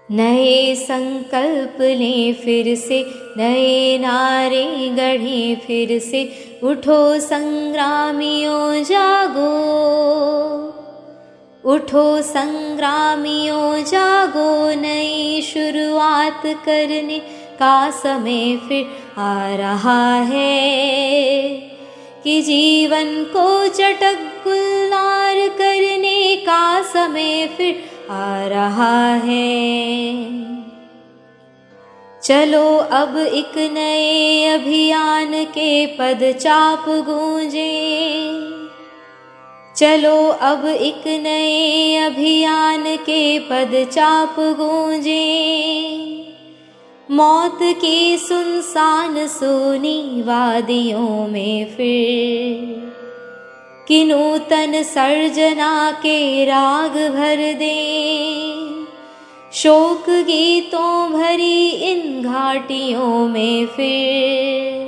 नए संकल्प लें फिर से, नए नारे गढ़ें फिर से, उठो संग्रामियों जागो, उठो संग्रामियों जागो। नई शुरुआत करने का समय फिर आ रहा है, कि जीवन को चटक गुलजार करने का समय फिर आ रहा है। चलो अब एक नए अभियान के पदचाप गूंजे, चलो अब एक नए अभियान के पदचाप गूंजे। मौत की सुनसान सूनी वादियों में फिर कि नूतन सर्जना के राग भर दें, शोक गीतों भरी इन घाटियों में फिर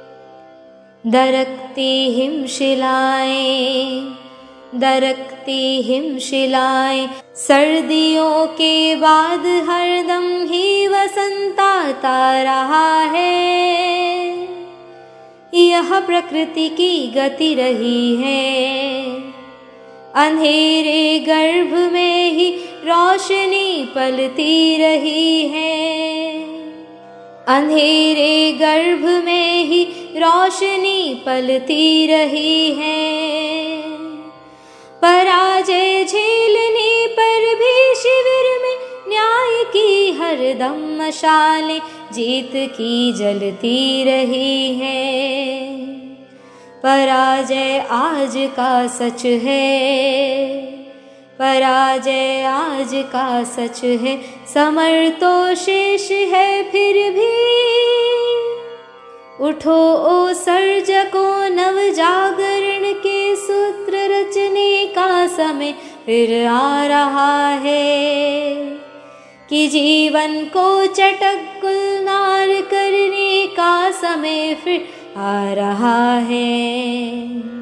दरकती हिमशिलाएं, दरकती हिमशिलाएं। सर्दियों के बाद हरदम ही वसंत आता रहा है, यह प्रकृति की गति रही है। अंधेरे गर्भ में ही रोशनी पलती रही है, अंधेरे गर्भ में ही रोशनी पलती रही है। पराजय झेलने पर भी शिविर में न्याय की हरदम मशालें जीत की जलती रही है। पराजय आज का सच है, पराजय आज का सच है। समर तो शेष है फिर भी, उठो ओ सर्जकों, नव जागरण के सूत्र रचने का समय फिर आ रहा है, कि जीवन को चटक गुलजार करने का समय फिर आ रहा है।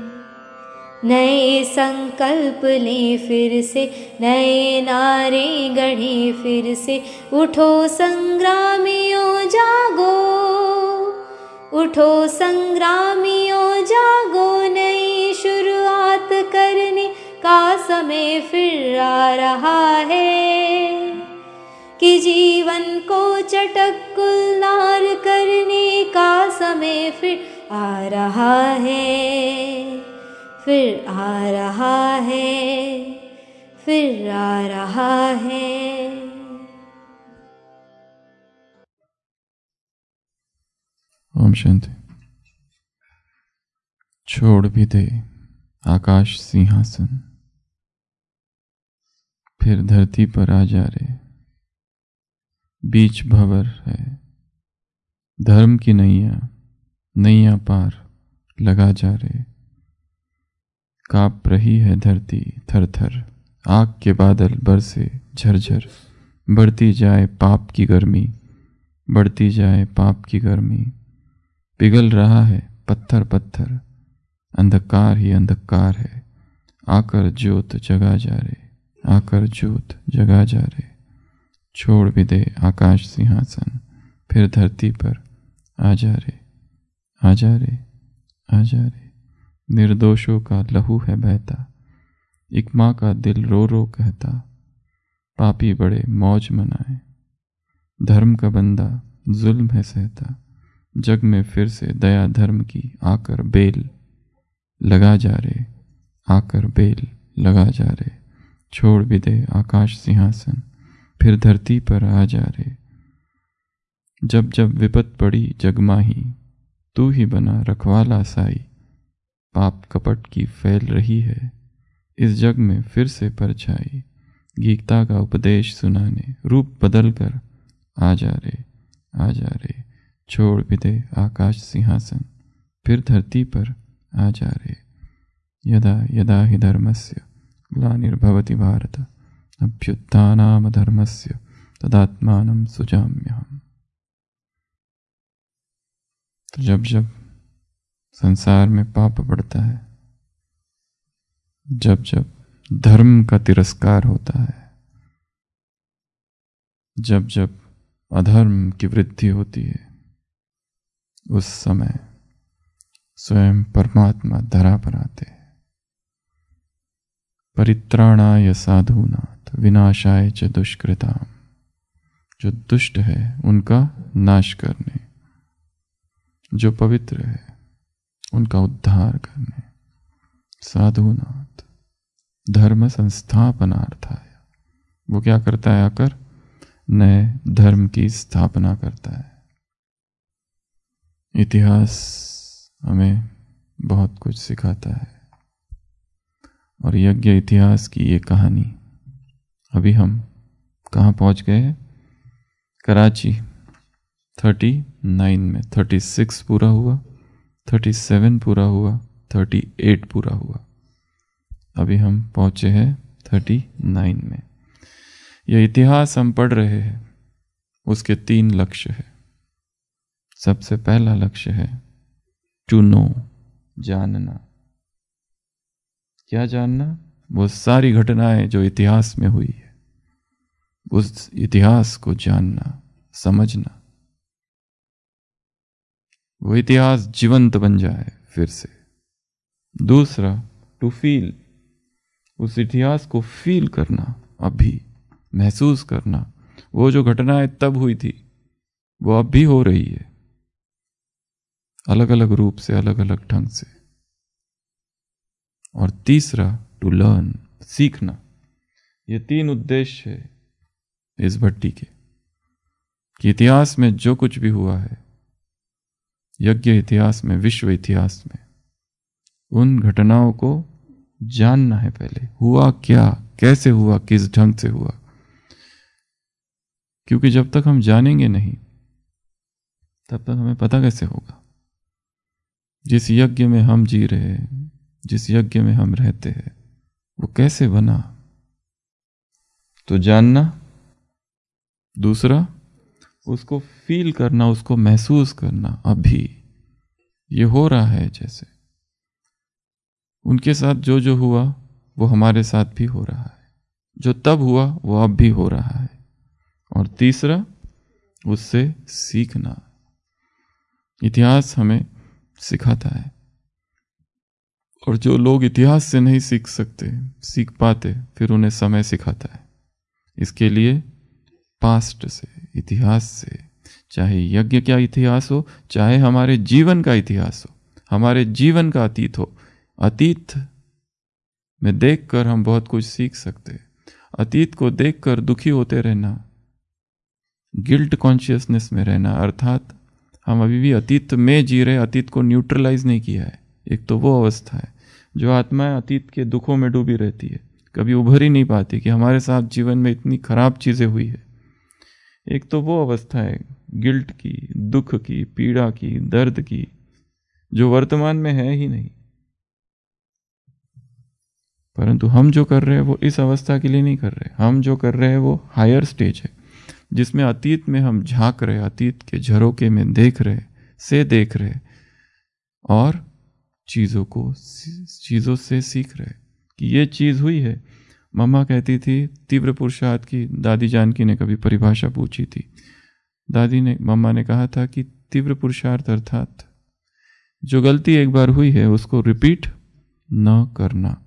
नए संकल्प लें फिर से, नए नारे गढ़ें फिर से, उठो संग्रामियों जागो, उठो संग्रामियों जागो। नई शुरुआत करने का समय फिर आ रहा है, कि जीवन को चटक गुलजार करने का समय फिर आ रहा है, फिर आ रहा है, फिर आ रहा है। ओम शांति। छोड़ भी दे आकाश सिंहासन, फिर धरती पर आ जा रे। बीच भंवर है धर्म की नैया, नैया पार लगा जा रे। कांप रही है धरती थर थर, आग के बादल बरसे झरझर। बढ़ती जाए पाप की गर्मी, बढ़ती जाए पाप की गर्मी। पिघल रहा है पत्थर पत्थर, अंधकार ही अंधकार है। आकर ज्योत जगा जा रे, आकर ज्योत जगा जा रे। छोड़ भी दे आकाश सिंहासन, फिर धरती पर आ जा रे, आ जा रे, आ जा रे। निर्दोषों का लहू है बहता, एक माँ का दिल रो रो कहता। पापी बड़े मौज मनाए, धर्म का बंदा जुल्म है सहता। जग में फिर से दया धर्म की आकर बेल लगा जा रे, आकर बेल लगा जा रे। छोड़ भी दे आकाश सिंहासन, फिर धरती पर आ जा रे। जब जब विपत पड़ी जगमाही, तू ही बना रखवाला साई। पाप कपट की फैल रही है इस जग में फिर से परछाई। गीता का उपदेश सुनाने रूप बदल कर आ जा रे, आ जा रे। छोड़ भी दे आकाश सिंहासन, फिर धरती पर आ जा रे। यदा यदा हि धर्मस्य ग्लानिर्भवति भारत, अभ्युत्थानाम धर्मस्य तदात्मानं सुजाम्यहम्। तो जब जब संसार में पाप बढ़ता है, जब जब धर्म का तिरस्कार होता है, जब जब अधर्म की वृद्धि होती है उस समय स्वयं परमात्मा धरा पर आते हैं। परित्राणाय साधूनाथ विनाशाय च दुष्कृताम, जो दुष्ट है उनका नाश करने, जो पवित्र है उनका उद्धार करने। साधुनाथ धर्म संस्थापनार्थाय, वो क्या करता है? आकर नए धर्म की स्थापना करता है। इतिहास हमें बहुत कुछ सिखाता है और यज्ञ इतिहास की ये कहानी। अभी हम कहाँ पहुँच गए हैं? कराची 39 में 36 पूरा हुआ, 37 पूरा हुआ, 38 पूरा हुआ। अभी हम पहुँचे हैं 39 में। यह इतिहास हम पढ़ रहे हैं, उसके 3 लक्ष्य हैं। सबसे पहला लक्ष्य है टू नो, जानना। क्या जानना? वो सारी घटनाएं जो इतिहास में हुई है, उस इतिहास को जानना, समझना, वो इतिहास जीवंत बन जाए फिर से। दूसरा टू फील, उस इतिहास को फील करना, अभी महसूस करना। वो जो घटनाएं तब हुई थी वो अब भी हो रही है, अलग अलग रूप से, अलग अलग ढंग से। और तीसरा टू लर्न, सीखना। ये 3 उद्देश्य है इस भट्टी के, कि इतिहास में जो कुछ भी हुआ है, यज्ञ इतिहास में, विश्व इतिहास में, उन घटनाओं को जानना है पहले। हुआ क्या, कैसे हुआ, किस ढंग से हुआ। क्योंकि जब तक हम जानेंगे नहीं तब तक हमें पता कैसे होगा। जिस यज्ञ में हम जी रहे हैं, जिस यज्ञ में हम रहते हैं, वो कैसे बना, तो जानना। दूसरा उसको फील करना, उसको महसूस करना, अभी ये हो रहा है। जैसे उनके साथ जो जो हुआ वो हमारे साथ भी हो रहा है, जो तब हुआ वो अब भी हो रहा है। और तीसरा उससे सीखना। इतिहास हमें सिखाता है, और जो लोग इतिहास से नहीं सीख पाते, फिर उन्हें समय सिखाता है। इसके लिए पास्ट से, इतिहास से, चाहे यज्ञ का इतिहास हो, चाहे हमारे जीवन का इतिहास हो, हमारे जीवन का अतीत हो, अतीत में देखकर हम बहुत कुछ सीख सकते हैं। अतीत को देखकर दुखी होते रहना, गिल्ट कॉन्शियसनेस में रहना, अर्थात हम अभी भी अतीत में जी रहे, अतीत को न्यूट्रलाइज नहीं किया है। एक तो वो अवस्था है जो आत्मा अतीत के दुखों में डूबी रहती है, कभी उभर ही नहीं पाती कि हमारे साथ जीवन में इतनी खराब चीजें हुई है। एक तो वो अवस्था है गिल्ट की, दुख की, पीड़ा की, दर्द की, जो वर्तमान में है ही नहीं। परंतु हम जो कर रहे हैं वो इस अवस्था के लिए नहीं कर रहे। हम जो कर रहे हैं वो हायर स्टेज है, जिसमें अतीत में हम झांक रहे, अतीत के झरोके में देख रहे और चीजों से सीख रहे कि ये चीज हुई है। मम्मा कहती थी तीव्र पुरुषार्थ की, दादी जानकी ने कभी परिभाषा पूछी थी। मम्मा ने कहा था कि तीव्र पुरुषार्थ अर्थात जो गलती एक बार हुई है उसको रिपीट न करना।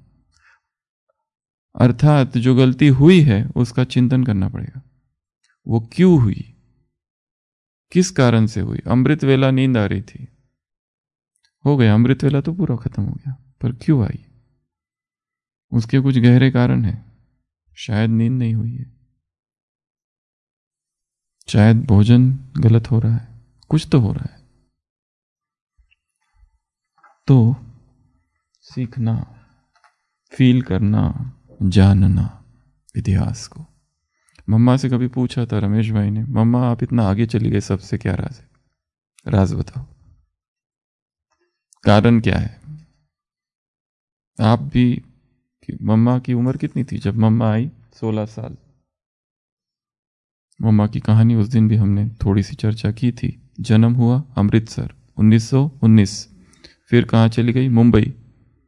अर्थात जो गलती हुई है उसका चिंतन करना पड़ेगा, वो क्यों हुई, किस कारण से हुई। अमृत वेला नींद आ रही थी, हो गया, अमृत वेला तो पूरा खत्म हो गया, पर क्यों आई, उसके कुछ गहरे कारण हैं। शायद नींद नहीं हुई है, शायद भोजन गलत हो रहा है, कुछ तो हो रहा है। तो सीखना, फील करना, जानना इतिहास को। मम्मा से कभी पूछा था रमेश भाई ने, मम्मा आप इतना आगे चली गए, सबसे क्या राज है, राज बताओ, कारण क्या है। आप भी, मम्मा की उम्र कितनी थी जब मम्मा आई? 16 साल। मम्मा की कहानी उस दिन भी हमने थोड़ी सी चर्चा की थी। जन्म हुआ अमृतसर 1919, फिर कहाँ चली गई?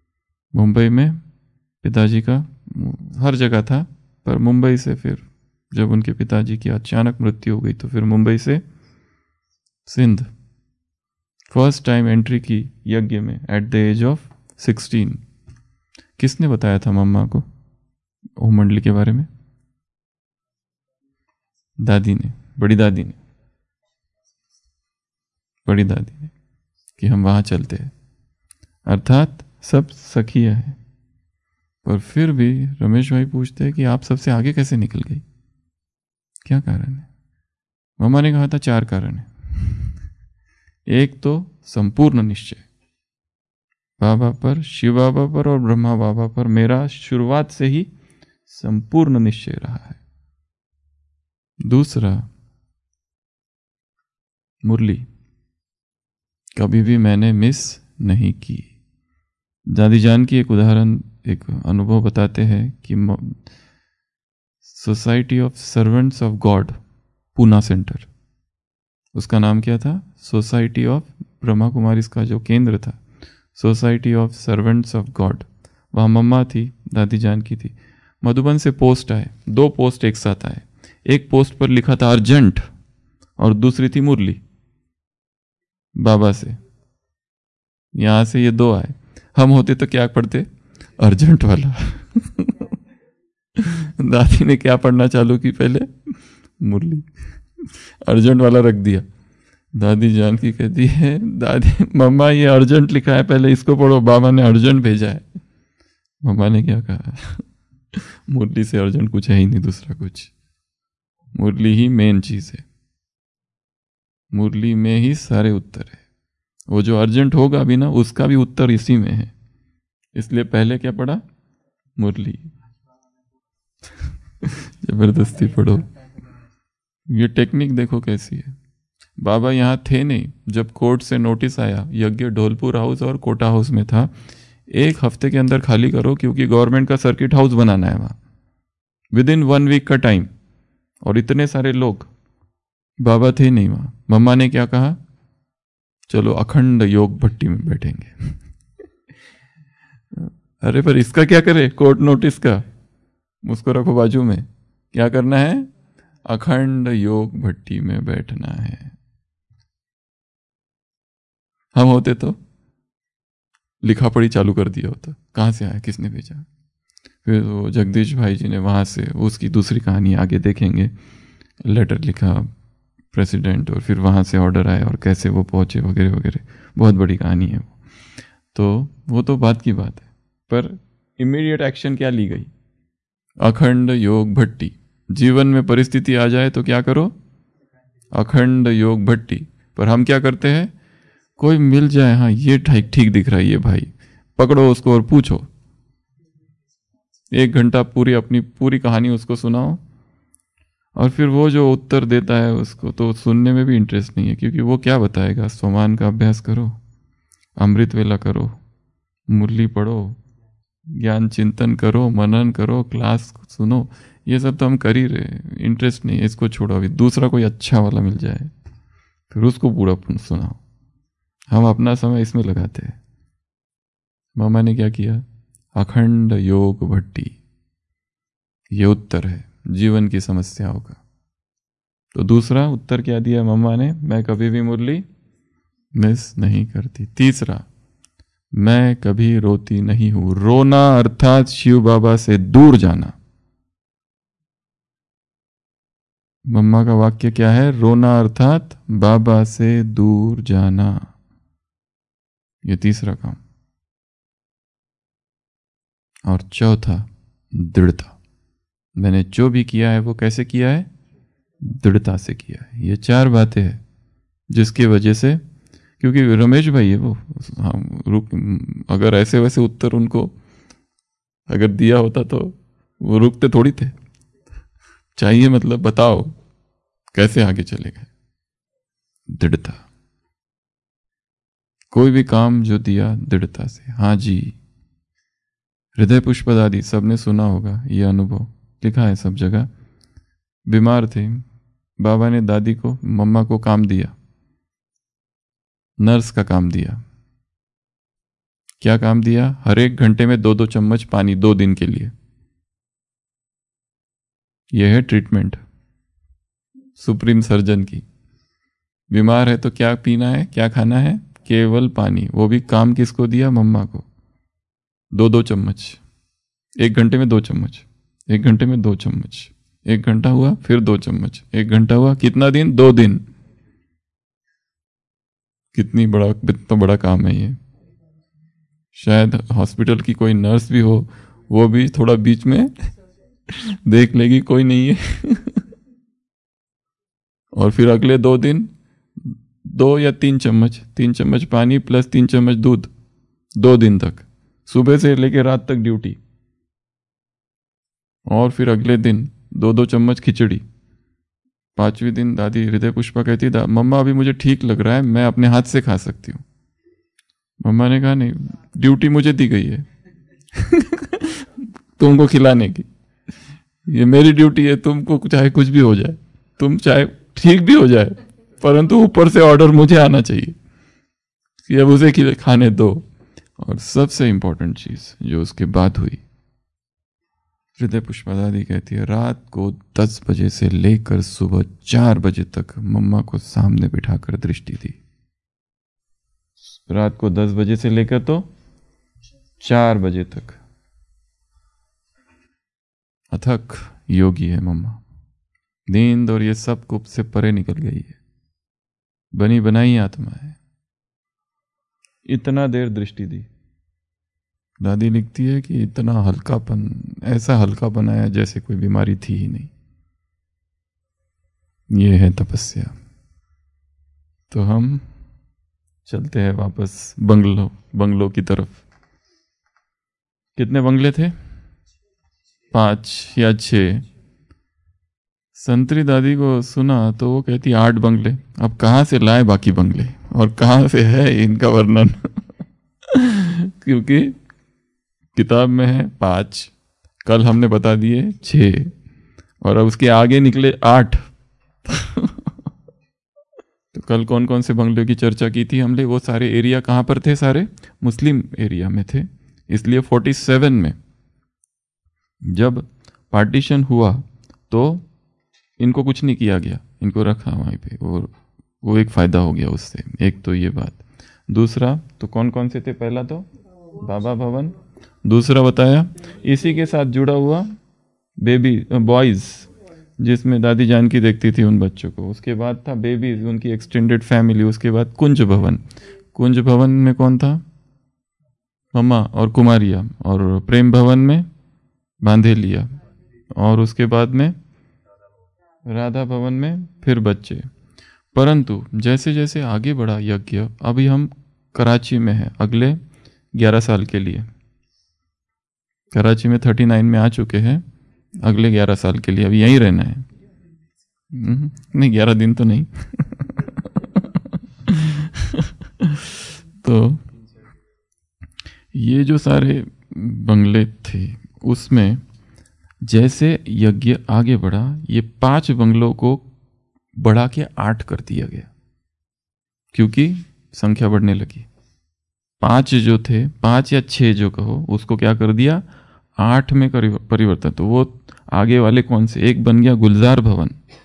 मुंबई में पिताजी का हर जगह था, पर मुंबई से फिर जब उनके पिताजी की अचानक मृत्यु हो गई तो फिर मुंबई से सिंध फर्स्ट टाइम एंट्री की यज्ञ में एट द एज ऑफ 16। किसने बताया था मम्मा को ओम मंडली के बारे में? दादी ने, बड़ी दादी ने कि हम वहां चलते हैं। अर्थात सब सखिया है। पर फिर भी रमेश भाई पूछते हैं कि आप सबसे आगे कैसे निकल गई, क्या कारण है? मम्मा ने कहा था 4 कारण है। एक तो संपूर्ण निश्चय, बाबा पर, शिव बाबा पर और ब्रह्मा बाबा पर मेरा शुरुआत से ही संपूर्ण निश्चय रहा है। दूसरा, मुरली कभी भी मैंने मिस नहीं की। दादी जान की एक उदाहरण, एक अनुभव बताते हैं कि society of servants of God Poona centre, उसका नाम क्या था? सोसाइटी ऑफ ब्रह्मा कुमारी, इसका जो केंद्र था society of servants of God. वहाँ मम्मा थी, दादी जान की थी। मधुबन से पोस्ट आए, 2 पोस्ट एक साथ आए। एक पोस्ट पर लिखा था अर्जेंट और दूसरी थी मुरली बाबा से। यहां से ये 2 आए। हम होते तो क्या पढ़ते? अर्जेंट वाला। दादी ने क्या पढ़ना चालू की? पहले मुरली, अर्जेंट वाला रख दिया। दादी जान की कहती है, दादी मम्मा ये अर्जेंट लिखा है, पहले इसको पढ़ो, बाबा ने अर्जेंट भेजा है। मम्मा ने क्या कहा? मुरली से अर्जेंट कुछ है ही नहीं, दूसरा कुछ। मुरली ही मेन चीज है, मुरली में ही सारे उत्तर है। वो जो अर्जेंट होगा भी ना, उसका भी उत्तर इसी में है। इसलिए पहले क्या पढ़ा? मुरली। जबरदस्ती पढ़ो। ये टेक्निक देखो कैसी है। बाबा यहाँ थे नहीं जब कोर्ट से नोटिस आया, यज्ञ ढोलपुर हाउस और कोटा हाउस में था, 1 हफ्ते के अंदर खाली करो क्योंकि गवर्नमेंट का सर्किट हाउस बनाना है वहां, विदिन 1 वीक का टाइम। और इतने सारे लोग, बाबा थे नहीं वहां। मम्मा ने क्या कहा? चलो अखंड योग भट्टी में बैठेंगे। अरे पर इसका क्या करे? कोर्ट नोटिस का उसको रखो बाजू में। क्या करना है? अखंड योग भट्टी में बैठना है। हम होते तो लिखा पढ़ी चालू कर दिया होता, कहां से आया, किसने भेजा। फिर वो जगदीश भाई जी ने वहां से, उसकी दूसरी कहानी आगे देखेंगे, लेटर लिखा प्रेसिडेंट, और फिर वहां से ऑर्डर आया और कैसे वो पहुंचे वगैरह वगैरह। बहुत बड़ी कहानी है वो। वो तो बात की बात है, पर इमीडिएट एक्शन क्या ली गई? अखंड योग भट्टी। जीवन में परिस्थिति आ जाए तो क्या करो? अखंड योग भट्टी। पर हम क्या करते हैं? कोई मिल जाए, हाँ ये ठीक ठीक दिख रहा है ये भाई, पकड़ो उसको और पूछो। 1 घंटा पूरी अपनी पूरी कहानी उसको सुनाओ, और फिर वो जो उत्तर देता है उसको तो सुनने में भी इंटरेस्ट नहीं है, क्योंकि वो क्या बताएगा? स्वमान का अभ्यास करो, अमृत वेला करो, मुरली पढ़ो, ज्ञान चिंतन करो, मनन करो, क्लास सुनो। ये सब तो हम कर ही रहे, इंटरेस्ट नहीं है, इसको छोड़ो। अभी दूसरा कोई अच्छा वाला मिल जाए फिर उसको पूरा सुनाओ। हम अपना समय इसमें लगाते हैं। मामा ने क्या किया? अखंड योग भट्टी। ये उत्तर है जीवन की समस्याओं का। तो दूसरा उत्तर क्या दिया मम्मा ने? मैं कभी भी मुरली मिस नहीं करती। तीसरा, मैं कभी रोती नहीं हूं। रोना अर्थात शिव बाबा से दूर जाना। मम्मा का वाक्य क्या है? रोना अर्थात बाबा से दूर जाना। ये तीसरा काम। और चौथा, दृढ़ता। मैंने जो भी किया है वो कैसे किया है? दृढ़ता से किया है। ये 4 बातें हैं जिसकी वजह से, क्योंकि रमेश भाई है वो, अगर ऐसे वैसे उत्तर उनको अगर दिया होता तो वो रुकते थोड़ी थे। चाहिए मतलब बताओ कैसे आगे चले गए। दृढ़ता। कोई भी काम जो दिया दृढ़ता से, हाँ जी। हृदय पुष्पदादि सबने सुना होगा, ये अनुभव लिखा है सब जगह। बीमार थे, बाबा ने दादी को, मम्मा को काम दिया, नर्स का काम दिया। क्या काम दिया? हर 1 घंटे में 2-2 चम्मच पानी 2 दिन के लिए। यह है ट्रीटमेंट सुप्रीम सर्जन की। बीमार है तो क्या पीना है, क्या खाना है? केवल पानी। वो भी काम किसको दिया? मम्मा को। 2-2 चम्मच, 1 घंटे में 2 चम्मच, 1 घंटे में 2 चम्मच, 1 घंटा हुआ फिर 2 चम्मच, 1 घंटा हुआ, कितना दिन? 2 दिन। कितनी बड़ा काम है ये। शायद हॉस्पिटल की कोई नर्स भी हो, वो भी थोड़ा बीच में देख लेगी कोई नहीं है और फिर अगले 2 दिन 2 या 3 चम्मच, 3 चम्मच पानी प्लस 3 चम्मच दूध, 2 दिन तक, सुबह से लेकर रात तक ड्यूटी। और फिर अगले दिन 2-2 चम्मच खिचड़ी। 5वें दिन दादी हृदय पुष्पा कहती, मम्मा अभी मुझे ठीक लग रहा है, मैं अपने हाथ से खा सकती हूँ। मम्मा ने कहा नहीं, ड्यूटी मुझे दी गई है तुमको खिलाने की, ये मेरी ड्यूटी है। तुमको चाहे कुछ भी हो जाए, तुम चाहे ठीक भी हो जाए, परंतु ऊपर से ऑर्डर मुझे आना चाहिए कि अब उसे खाने दो। और सबसे इंपॉर्टेंट चीज जो उसके बाद हुई, हृदय पुष्पा दादी कहती है रात को 10 बजे से लेकर सुबह 4 बजे तक मम्मा को सामने बिठाकर दृष्टि दी। रात को 10 बजे से लेकर तो 4 बजे तक। अथक योगी है मम्मा। नींद और ये सब कुछ से परे निकल गई है, बनी बनाई आत्मा है। इतना देर दृष्टि दी। दादी लिखती है कि इतना हल्कापन, ऐसा हल्कापन आया जैसे कोई बीमारी थी ही नहीं। ये है तपस्या। तो हम चलते हैं वापस बंगलों की तरफ। कितने बंगले थे? 5 या 6। संतरी दादी को सुना तो वो कहती 8 बंगले। अब कहाँ से लाए बाकी बंगले और कहाँ से है इनका वर्णन क्योंकि किताब में है 5, कल हमने बता दिए 6 और अब उसके आगे निकले 8 तो कल कौन कौन से बंगलों की चर्चा की थी हमने? वो सारे एरिया कहाँ पर थे? सारे मुस्लिम एरिया में थे। इसलिए 47 में जब पार्टीशन हुआ तो इनको कुछ नहीं किया गया, इनको रखा वहीं पे, और वो एक फ़ायदा हो गया उससे। एक तो ये बात। दूसरा तो कौन कौन से थे? पहला तो बाबा भवन, दूसरा बताया इसी के साथ जुड़ा हुआ बेबी बॉयज़, जिसमें दादी जानकी देखती थी उन बच्चों को। उसके बाद था बेबीज, उनकी एक्सटेंडेड फैमिली। उसके बाद कुंज भवन। कुंज भवन में कौन था? मम्मा और कुमारिया। और प्रेम भवन में बांधेलिया। और उसके बाद में राधा भवन में फिर बच्चे। परंतु जैसे जैसे आगे बढ़ा यज्ञ, अभी हम कराची में हैं अगले 11 साल के लिए। कराची में 39 में आ चुके हैं, अगले 11 साल के लिए अभी यहीं रहना है। नहीं, 11 दिन तो नहीं तो ये जो सारे बंगले थे उसमें जैसे यज्ञ आगे बढ़ा, ये 5 बंगलों को बढ़ा के 8 कर दिया गया, क्योंकि संख्या बढ़ने लगी। 5 जो थे, 5 या 6 जो कहो, उसको क्या कर दिया? 8 में परिवर्तन। तो वो आगे वाले कौन से? एक बन गया गुलजार भवन,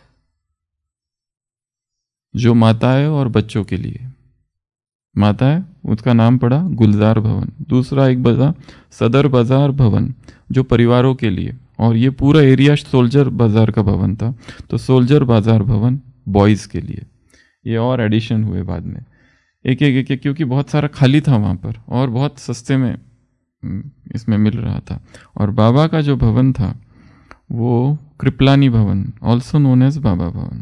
जो माताएं और बच्चों के लिए, माता है उसका नाम पड़ा गुलजार भवन। दूसरा एक बजा सदर बाजार भवन, जो परिवारों के लिए, और ये पूरा एरिया सोल्जर बाजार का भवन था, तो सोल्जर बाजार भवन बॉयज़ के लिए। ये और एडिशन हुए बाद में, एक एक, क्योंकि बहुत सारा खाली था वहाँ पर और बहुत सस्ते में इसमें मिल रहा था। और बाबा का जो भवन था वो कृपलानी भवन, ऑल्सो नोन एज बाबा भवन।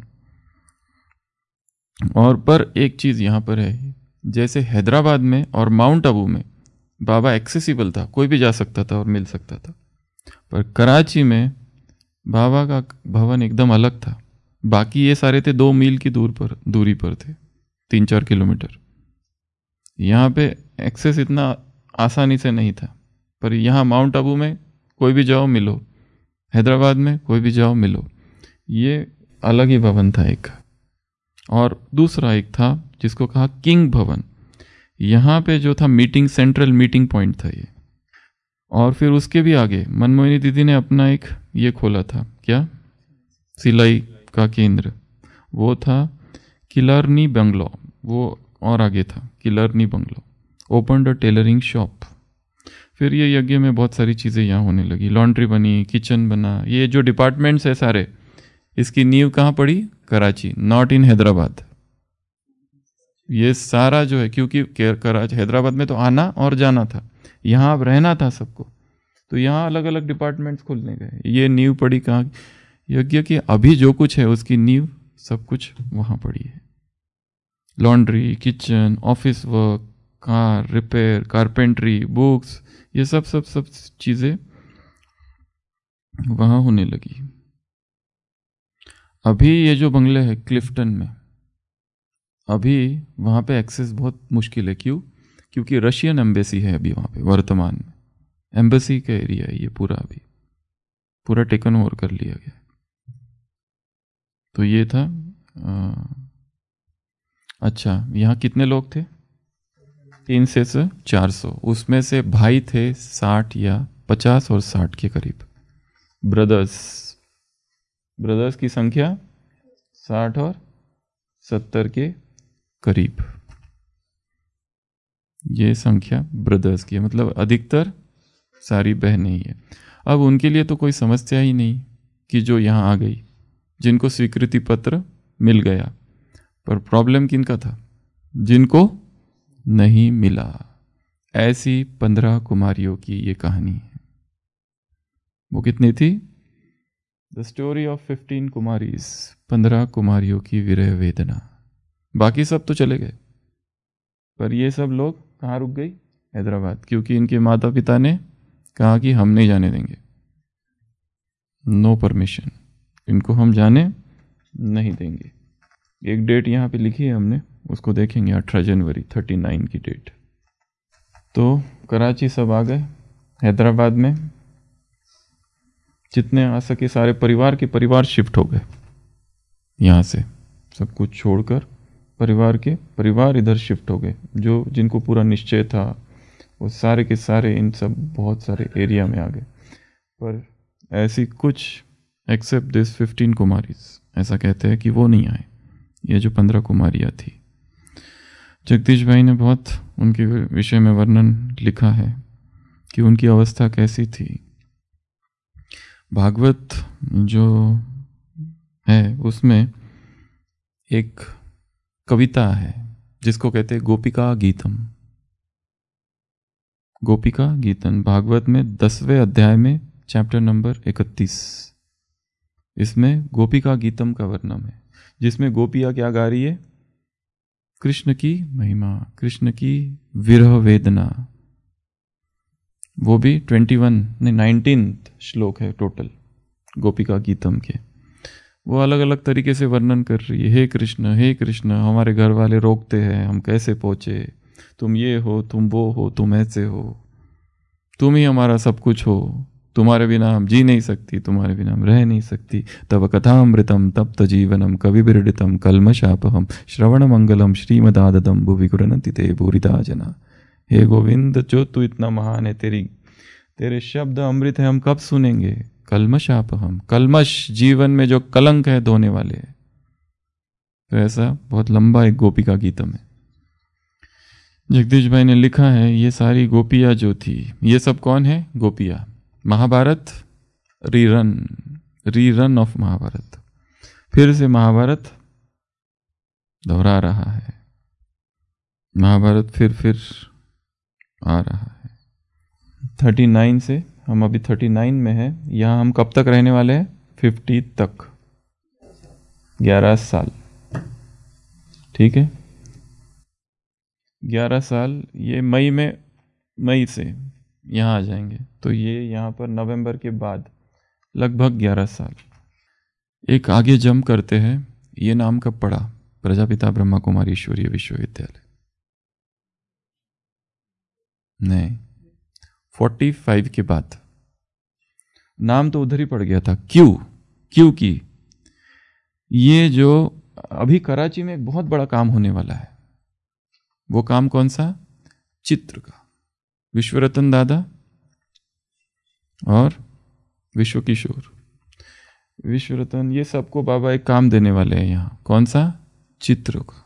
और पर एक चीज़ यहाँ पर है, जैसे हैदराबाद में और माउंट आबू में बाबा एक्सेसिबल था, कोई भी जा सकता था और मिल सकता था, पर कराची में बाबा का भवन एकदम अलग था। बाकी ये सारे थे 2 मील की दूरी पर थे, 3-4 किलोमीटर। यहाँ पे एक्सेस इतना आसानी से नहीं था, पर यहाँ माउंट आबू में कोई भी जाओ मिलो, हैदराबाद में कोई भी जाओ मिलो। ये अलग ही भवन था एक। और दूसरा एक था जिसको कहा किंग भवन। यहाँ पे जो था मीटिंग, सेंट्रल मीटिंग पॉइंट था ये। और फिर उसके भी आगे मनमोहिनी दीदी ने अपना एक ये खोला था, क्या सिलाई का केंद्र, वो था किलरनी बंगलो, वो और आगे था Killarney bungalow. Open a tailoring shop. फिर ये यज्ञ में बहुत सारी चीज़ें यहाँ होने लगी, लॉन्ड्री बनी, किचन बना, ये जो डिपार्टमेंट्स है सारे, इसकी नींव कहाँ पड़ी? Karachi, not in Hyderabad. ये सारा जो है, क्योंकि कराची हैदराबाद में तो आना और जाना था, यहाँ अब रहना था सबको, तो यहाँ अलग अलग डिपार्टमेंट्स खुलने गए। ये नींव पड़ी कहाँ? यज्ञ की अभी जो कुछ है उसकी नींव सब कुछ वहाँ पड़ी है। Laundry, kitchen, office work, car repair, carpentry, books, ये सब सब सब चीज़ें वहाँ होने लगी। अभी ये जो बंगले है क्लिफ्टन में, अभी वहाँ पे एक्सेस बहुत मुश्किल है। क्यों? क्योंकि रशियन एम्बेसी है अभी वहाँ पे वर्तमान में। एम्बेसी का एरिया है ये पूरा, अभी पूरा टेकन ओवर कर लिया गया। तो ये था अच्छा, यहाँ कितने लोग थे? 300 से 400। उसमें से भाई थे 60 या 50 और 60 के करीब। ब्रदर्स की संख्या 60 और 70 के करीब, ये संख्या ब्रदर्स की है, मतलब अधिकतर सारी बहनें ही है। अब उनके लिए तो कोई समस्या ही नहीं कि जो यहाँ आ गई, जिनको स्वीकृति पत्र मिल गया, पर प्रॉब्लम किनका था? जिनको नहीं मिला। ऐसी 15 कुमारियों की ये कहानी है। वो कितनी थी? द स्टोरी ऑफ 15 कुमारीज, 15 कुमारियों की विरह वेदना। बाकी सब तो चले गए, पर ये सब लोग कहाँ रुक गई? हैदराबाद, क्योंकि इनके माता पिता ने कहा कि हम नहीं जाने देंगे, नो परमिशन, इनको हम जाने नहीं देंगे। एक डेट यहाँ पे लिखी है हमने, उसको देखेंगे, 18 जनवरी 39 की डेट। तो कराची सब आ गए, हैदराबाद में जितने आ सके सारे परिवार के परिवार शिफ्ट हो गए। यहाँ से सब कुछ छोड़कर परिवार इधर शिफ्ट हो गए। जो जिनको पूरा निश्चय था वो सारे के सारे इन सब बहुत सारे एरिया में आ गए। पर ऐसी कुछ एक्सेप्ट दिस 15 कुमारीज, ऐसा कहते हैं कि वो नहीं आए। ये जो 15 कुमारियाँ थी, जगदीश भाई ने बहुत उनके विषय में वर्णन लिखा है कि उनकी अवस्था कैसी थी। भागवत जो है उसमें एक कविता है जिसको कहते हैं गोपिका गीतम। गोपिका गीतम भागवत में 10वें अध्याय में चैप्टर नंबर 31, इसमें गोपिका गीतम का वर्णन है, जिसमें गोपियाँ क्या गा रही है? कृष्ण की महिमा, कृष्ण की विरह वेदना। वो भी 19 श्लोक है टोटल गोपिका गीतम के। वो अलग अलग तरीके से वर्णन कर रही है, हे कृष्ण हमारे घर वाले रोकते हैं, हम कैसे पहुँचे, तुम ये हो, तुम वो हो, तुम ऐसे हो, तुम ही हमारा सब कुछ हो, तुम्हारे बिना हम जी नहीं सकती, तुम्हारे बिना हम रह नहीं सकती। तब कथामृतम तप्त जीवनम कविबिरडितम कल्मशापहम श्रवण मंगलम श्रीमदादतम भुवि गुरनति ते भूरिता जना। हे गोविंद, जो तू इतना महान है, तेरे शब्द अमृत है, हम कब सुनेंगे? कल्मशापहम, कल्मश जीवन में जो कलंक है धोने वाले है। तो ऐसा बहुत लंबा एक गोपिका गीतम है। जगदीश भाई ने लिखा है ये सारी गोपियाँ जो थी, ये सब कौन है? गोपियाँ। महाभारत रीरन ऑफ महाभारत, फिर से महाभारत दोहरा रहा है, महाभारत फिर आ रहा है। 39 से हम अभी 39 में है। यहाँ हम कब तक रहने वाले हैं? 50 तक, 11 साल। ठीक है, 11 साल। ये मई से यहाँ आ जाएंगे, तो ये यहाँ पर नवंबर के बाद लगभग 11 साल। एक आगे जंप करते हैं। ये नाम कब पड़ा? प्रजापिता ब्रह्मा कुमारी ईश्वरीय विश्वविद्यालय। नहीं, 45 के बाद नाम तो उधर ही पड़ गया था। क्योंकि ये जो अभी कराची में एक बहुत बड़ा काम होने वाला है, वो काम कौन सा? चित्र का। विश्वरतन दादा और विश्व किशोर, विश्व रतन, ये सबको बाबा एक काम देने वाले हैं यहाँ। कौन सा? चित्र का।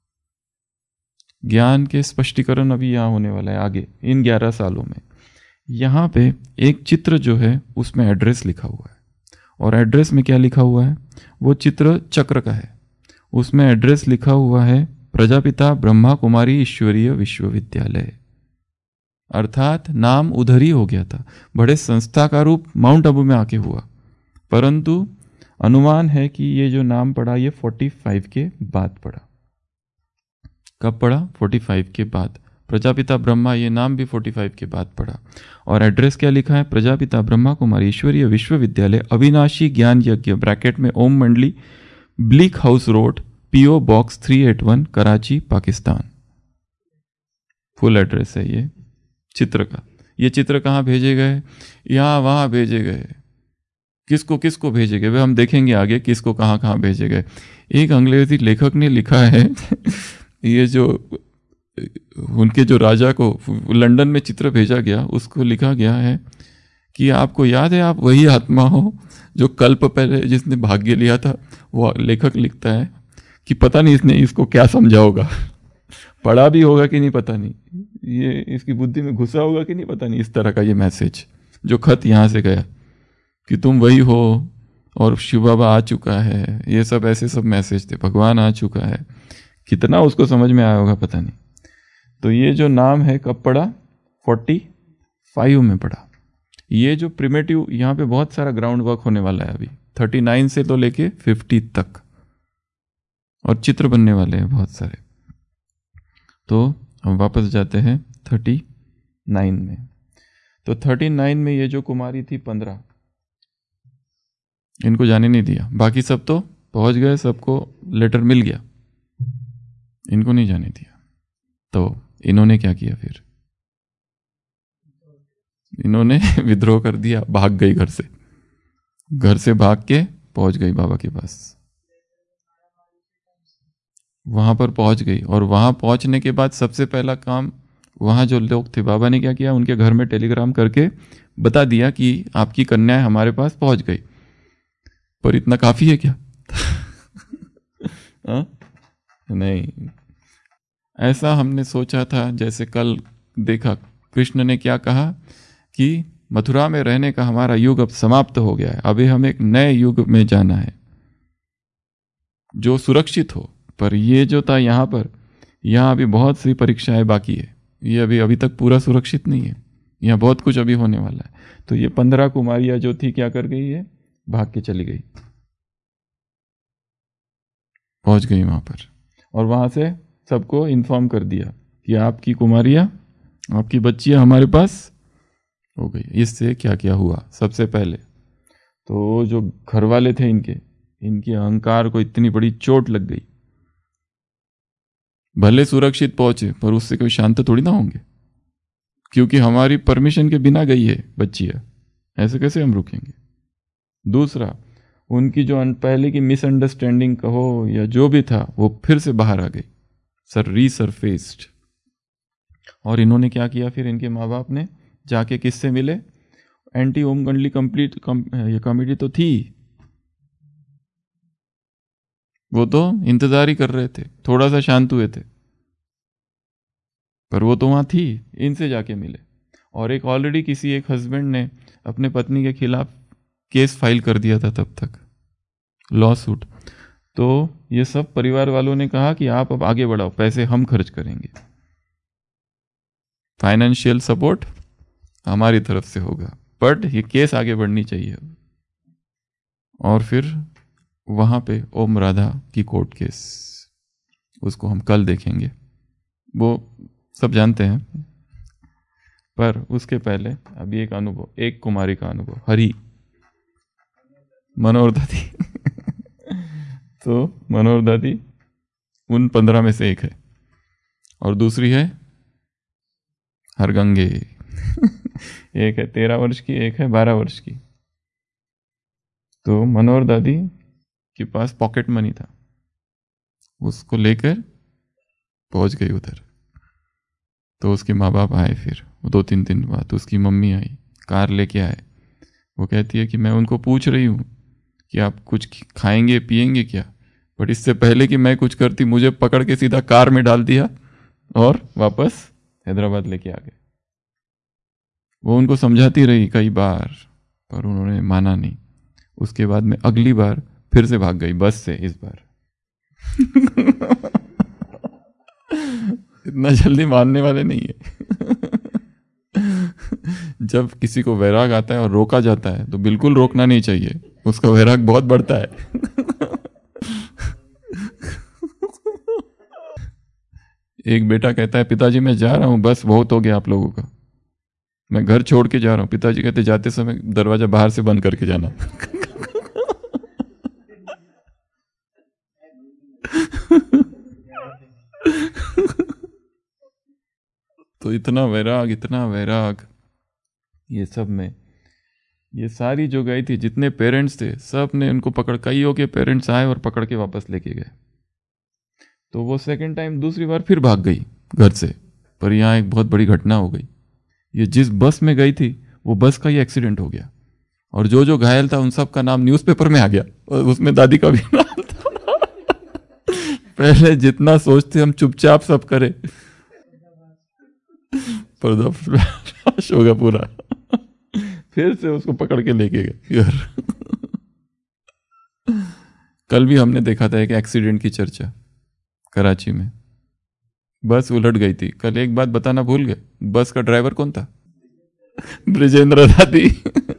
ज्ञान के स्पष्टीकरण अभी यहाँ होने वाला है आगे इन 11 सालों में। यहाँ पे एक चित्र जो है उसमें एड्रेस लिखा हुआ है, और एड्रेस में क्या लिखा हुआ है? वो चित्र चक्र का है, उसमें एड्रेस लिखा हुआ है प्रजापिता ब्रह्मा कुमारी ईश्वरीय विश्वविद्यालय। अर्थात नाम उधर ही हो गया था, बड़े संस्था का रूप माउंट आबू में आके हुआ, परंतु अनुमान है कि ये जो नाम पड़ा ये 45 के बाद पड़ा। कब पड़ा? 45 के बाद। प्रजापिता ब्रह्मा, ये नाम भी 45 के बाद पड़ा। और एड्रेस क्या लिखा है? प्रजापिता ब्रह्मा कुमारी ईश्वरीय विश्वविद्यालय, अविनाशी ज्ञान यज्ञ, ब्रैकेट में Om Mandli, Bleak House Road, PO box 381, Karachi, Pakistan. Full address है ये चित्र का। ये चित्र कहाँ भेजे गए? यहाँ वहाँ भेजे गए। किसको किसको भेजे गए वे हम देखेंगे आगे, किसको कहाँ कहाँ भेजे गए। एक अंग्रेजी लेखक ने लिखा है ये जो उनके जो राजा को लंदन में चित्र भेजा गया, उसको लिखा गया है कि आपको याद है आप वही आत्मा हो जो कल्प पहले जिसने भाग्य लिया था। वो लेखक लिखता है कि पता नहीं इसने इसको क्या समझा होगा, पढ़ा भी होगा कि नहीं पता नहीं, ये इसकी बुद्धि में घुसा होगा कि नहीं पता नहीं। इस तरह का ये मैसेज जो खत यहाँ से गया कि तुम वही हो और शिव बाबा आ चुका है, ये सब ऐसे सब मैसेज थे, भगवान आ चुका है। कितना उसको समझ में आया होगा पता नहीं। तो ये जो नाम है कब पड़ा? 45 में पड़ा। ये जो प्रिमेटिव, यहाँ पे बहुत सारा ग्राउंड वर्क होने वाला है अभी 39 से तो लेके 50 तक, और चित्र बनने वाले हैं बहुत सारे। तो हम वापस जाते हैं 39 में। तो 39 में ये जो कुमारी थी 15, इनको जाने नहीं दिया। बाकी सब तो पहुंच गए, सबको लेटर मिल गया, इनको नहीं जाने दिया। तो इन्होंने क्या किया फिर? इन्होंने विद्रोह कर दिया, भाग गई घर से। घर से भाग के पहुंच गई बाबा के पास, वहां पर पहुंच गई। और वहां पहुंचने के बाद सबसे पहला काम, वहां जो लोग थे, बाबा ने क्या किया? उनके घर में टेलीग्राम करके बता दिया कि आपकी कन्या हमारे पास पहुंच गई। पर इतना काफी है क्या? नहीं, ऐसा हमने सोचा था। जैसे कल देखा कृष्ण ने क्या कहा कि मथुरा में रहने का हमारा युग अब समाप्त हो गया है, अभी हमें एक नए युग में जाना है जो सुरक्षित हो। पर ये जो था यहाँ पर, यहाँ अभी बहुत सी परीक्षाएं बाकी है, ये अभी तक पूरा सुरक्षित नहीं है, यहाँ बहुत कुछ अभी होने वाला है। तो ये 15 कुमारियां जो थी क्या कर गई है? भाग के चली गई, पहुंच गई वहां पर, और वहां से सबको इन्फॉर्म कर दिया कि आपकी कुमारियां, आपकी बच्चियां हमारे पास हो गई। इससे क्या क्या हुआ? सबसे पहले तो जो घर वाले थे इनके अहंकार को इतनी बड़ी चोट लग गई। भले सुरक्षित पहुंचे पर उससे कोई शांत थोड़ी ना होंगे, क्योंकि हमारी परमिशन के बिना गई है बच्चियां, ऐसे कैसे हम रुकेंगे। दूसरा, उनकी जो पहले की मिसअंडरस्टैंडिंग कहो या जो भी था, वो फिर से बाहर आ गई, रीसरफेस्ड। और इन्होंने क्या किया फिर? इनके माँ बाप ने जाके किससे मिले? एंटी ओम मंडली कंप्लीट ये कमेटी तो थी, वो तो इंतजार ही कर रहे थे, थोड़ा सा शांत हुए थे, पर वो तो वहां थी। इनसे जाके मिले। और एक ऑलरेडी किसी एक हस्बैंड ने अपने पत्नी के खिलाफ केस फाइल कर दिया था तब तक, लॉ सूट। तो ये सब परिवार वालों ने कहा कि आप अब आगे बढ़ाओ, पैसे हम खर्च करेंगे, फाइनेंशियल सपोर्ट हमारी तरफ से होगा, बट ये केस आगे बढ़नी चाहिए। और फिर वहां पे ओम राधा की कोर्ट केस, उसको हम कल देखेंगे, वो सब जानते हैं। पर उसके पहले अभी एक अनुभव, एक कुमारी का अनुभव, हरी मनोहर दादी। तो मनोहर दादी उन 15 में से एक है, और दूसरी है हरगंगे। एक है 13 वर्ष की, एक है 12 वर्ष की। तो मनोहर दादी के पास पॉकेट मनी था, उसको लेकर पहुंच गई उधर। तो उसके माँ बाप आए, फिर 2-3 दिन बाद उसकी मम्मी आई, कार लेके आए। वो कहती है कि मैं उनको पूछ रही हूँ कि आप कुछ खाएंगे पिएंगे क्या, बट इससे पहले कि मैं कुछ करती मुझे पकड़ के सीधा कार में डाल दिया और वापस हैदराबाद लेके आ गए। वो उनको समझाती रही कई बार, पर उन्होंने माना नहीं। उसके बाद में अगली बार फिर से भाग गई बस से, इस बार इतना जल्दी मानने वाले नहीं है। जब किसी को वैराग आता है और रोका जाता है तो बिल्कुल रोकना नहीं चाहिए, उसका वैराग बहुत बढ़ता है। एक बेटा कहता है पिताजी मैं जा रहा हूं, बस बहुत हो गया आप लोगों का, मैं घर छोड़ के जा रहा हूं। पिताजी कहते जाते समय दरवाजा बाहर से बंद करके जाना। तो इतना वैराग ये सब में। ये सारी जो गई थी, जितने पेरेंट्स थे सब ने उनको पकड़, कईयों के पेरेंट्स आए और पकड़ के वापस लेके गए। तो वो सेकंड टाइम दूसरी बार फिर भाग गई घर से। पर यहाँ एक बहुत बड़ी घटना हो गई। ये जिस बस में गई थी वो बस का ही एक्सीडेंट हो गया, और जो जो घायल था उन सब का नाम न्यूज़पेपर में आ गया, और उसमें दादी का भी नाम था। पहले जितना सोचते हम चुपचाप सब करे, पर्दाफाश हो गया पूरा। फिर से उसको पकड़ के लेके गए घर। कल भी हमने देखा था एक एक्सीडेंट की चर्चा कराची में, बस उलट गई थी। कल एक बात बताना भूल गए, बस का ड्राइवर कौन था? ब्रिजेंद्र दादी।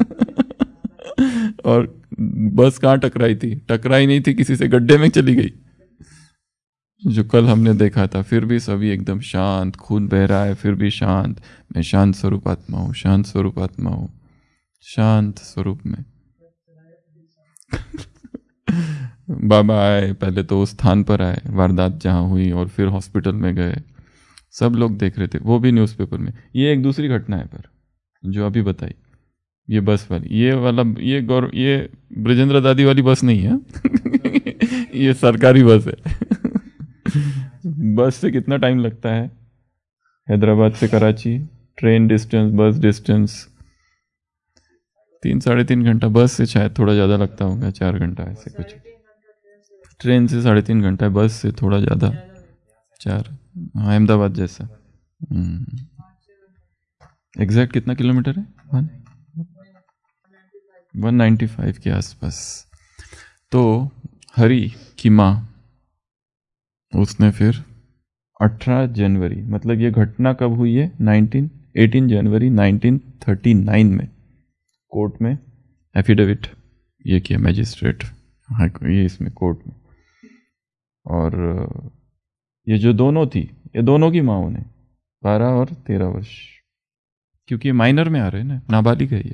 और बस कहाँ टकराई थी? टकराई नहीं थी, किसी से गड्ढे में चली गई, जो कल हमने देखा था। फिर भी सभी एकदम शांत, खून बह रहा है फिर भी शांत। मैं शांत स्वरूप आत्मा हूँ, शांत स्वरूप आत्मा हूँ, शांत स्वरूप में। बाबा आए, पहले तो उस स्थान पर आए वारदात जहाँ हुई, और फिर हॉस्पिटल में गए। सब लोग देख रहे थे, वो भी न्यूज़पेपर में। ये एक दूसरी घटना है पर जो अभी बताई, ये बस वाली, ये वाला, ये ब्रिजेंद्र दादी वाली बस नहीं है। ये सरकारी बस है। बस से कितना टाइम लगता है हैदराबाद से Karachi? Train distance, bus distance 3-3.5 घंटा। बस से शायद थोड़ा ज़्यादा लगता होगा, 4 घंटा ऐसे कुछ। ट्रेन से 3.5 घंटा, बस से थोड़ा ज़्यादा, 4। हाँ, अहमदाबाद जैसा। एग्जैक्ट कितना किलोमीटर है? 195 के आसपास। तो हरी की माँ, उसने फिर 18 जनवरी, मतलब ये घटना कब हुई है? 18 जनवरी 1939 में कोर्ट में एफिडेविट ये किया मैजिस्ट्रेट, ये इसमें कोर्ट में। और ये जो दोनों थी, ये दोनों की माँ उन्हें 12 और 13 वर्ष, क्योंकि माइनर में आ रहे हैं ना, नाबालिग है ये।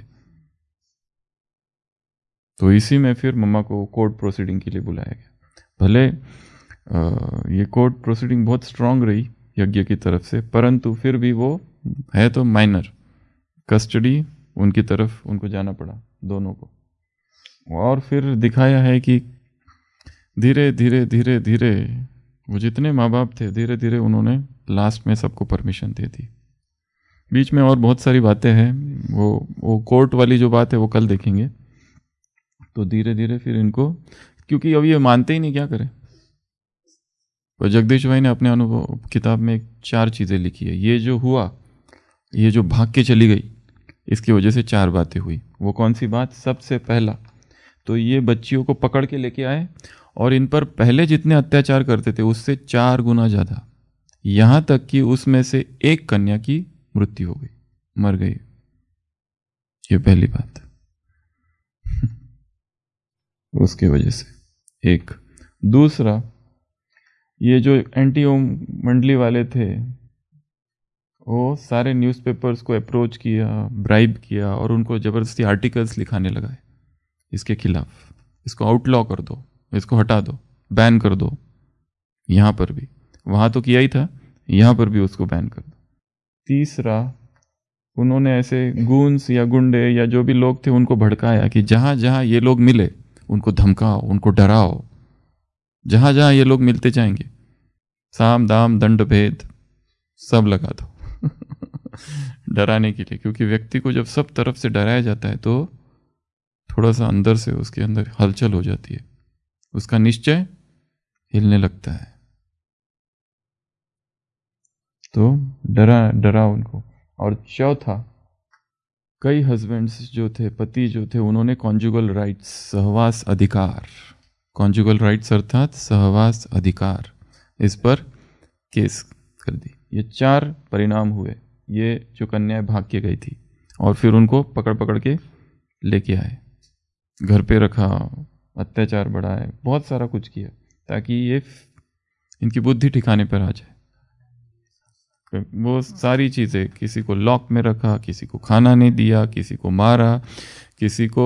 तो इसी में फिर मम्मा को कोर्ट प्रोसीडिंग के लिए बुलाया गया। भले ये कोर्ट प्रोसीडिंग बहुत स्ट्रांग रही यज्ञ की तरफ से, परंतु फिर भी वो है तो माइनर, कस्टडी उनकी तरफ उनको जाना पड़ा दोनों को। और फिर दिखाया है कि धीरे धीरे धीरे धीरे वो जितने माँ बाप थे, धीरे धीरे उन्होंने लास्ट में सबको परमिशन दे दी। बीच में और बहुत सारी बातें हैं, वो कोर्ट वाली जो बात है वो कल देखेंगे। तो धीरे धीरे फिर इनको, क्योंकि अब ये मानते ही नहीं, क्या करें। तो जगदीश भाई ने अपने अनुभव किताब में 4 चीज़ें लिखी है। ये जो हुआ, ये जो भाग के चली गई, इसकी वजह से 4 बातें हुई। वो कौन सी बात? सबसे पहला तो ये बच्चियों को पकड़ के लेके आए और इन पर पहले जितने अत्याचार करते थे उससे 4 गुना ज़्यादा, यहाँ तक कि उसमें से एक कन्या की मृत्यु हो गई, मर गई। ये पहली बात। उसके वजह से एक। दूसरा, ये जो एंटी ओम मंडली वाले थे वो सारे न्यूज़पेपर्स को अप्रोच किया, ब्राइब किया और उनको ज़बरदस्ती आर्टिकल्स लिखाने लगाए इसके खिलाफ। इसको आउटलॉ कर दो, इसको हटा दो, बैन कर दो। यहाँ पर भी, वहाँ तो किया ही था, यहाँ पर भी उसको बैन कर दो। तीसरा, उन्होंने ऐसे गूंस या गुंडे या जो भी लोग थे उनको भड़काया कि जहाँ जहाँ ये लोग मिले उनको धमकाओ, उनको डराओ। जहाँ जहाँ ये लोग मिलते जाएंगे, साम दाम दंड भेद सब लगा दो। डराने के लिए, क्योंकि व्यक्ति को जब सब तरफ से डराया जाता है तो थोड़ा सा अंदर से उसके अंदर हलचल हो जाती है, उसका निश्चय हिलने लगता है। तो डरा उनको। और चौथा, कई हस्बैंड्स जो थे, पति जो थे, उन्होंने कॉन्जुगल राइट्स, सहवास अधिकार, कॉन्जुगल राइट्स अर्थात सहवास अधिकार, इस पर केस कर दी। ये 4 परिणाम हुए, ये जो कन्याएं भाग के गई थी, और फिर उनको पकड़ पकड़ के लेके आए, घर पे रखा, अत्याचार बढ़ाए, बहुत सारा कुछ किया ताकि ये इनकी बुद्धि ठिकाने पर आ जाए। वो सारी चीज़ें, किसी को लॉक में रखा, किसी को खाना नहीं दिया, किसी को मारा, किसी को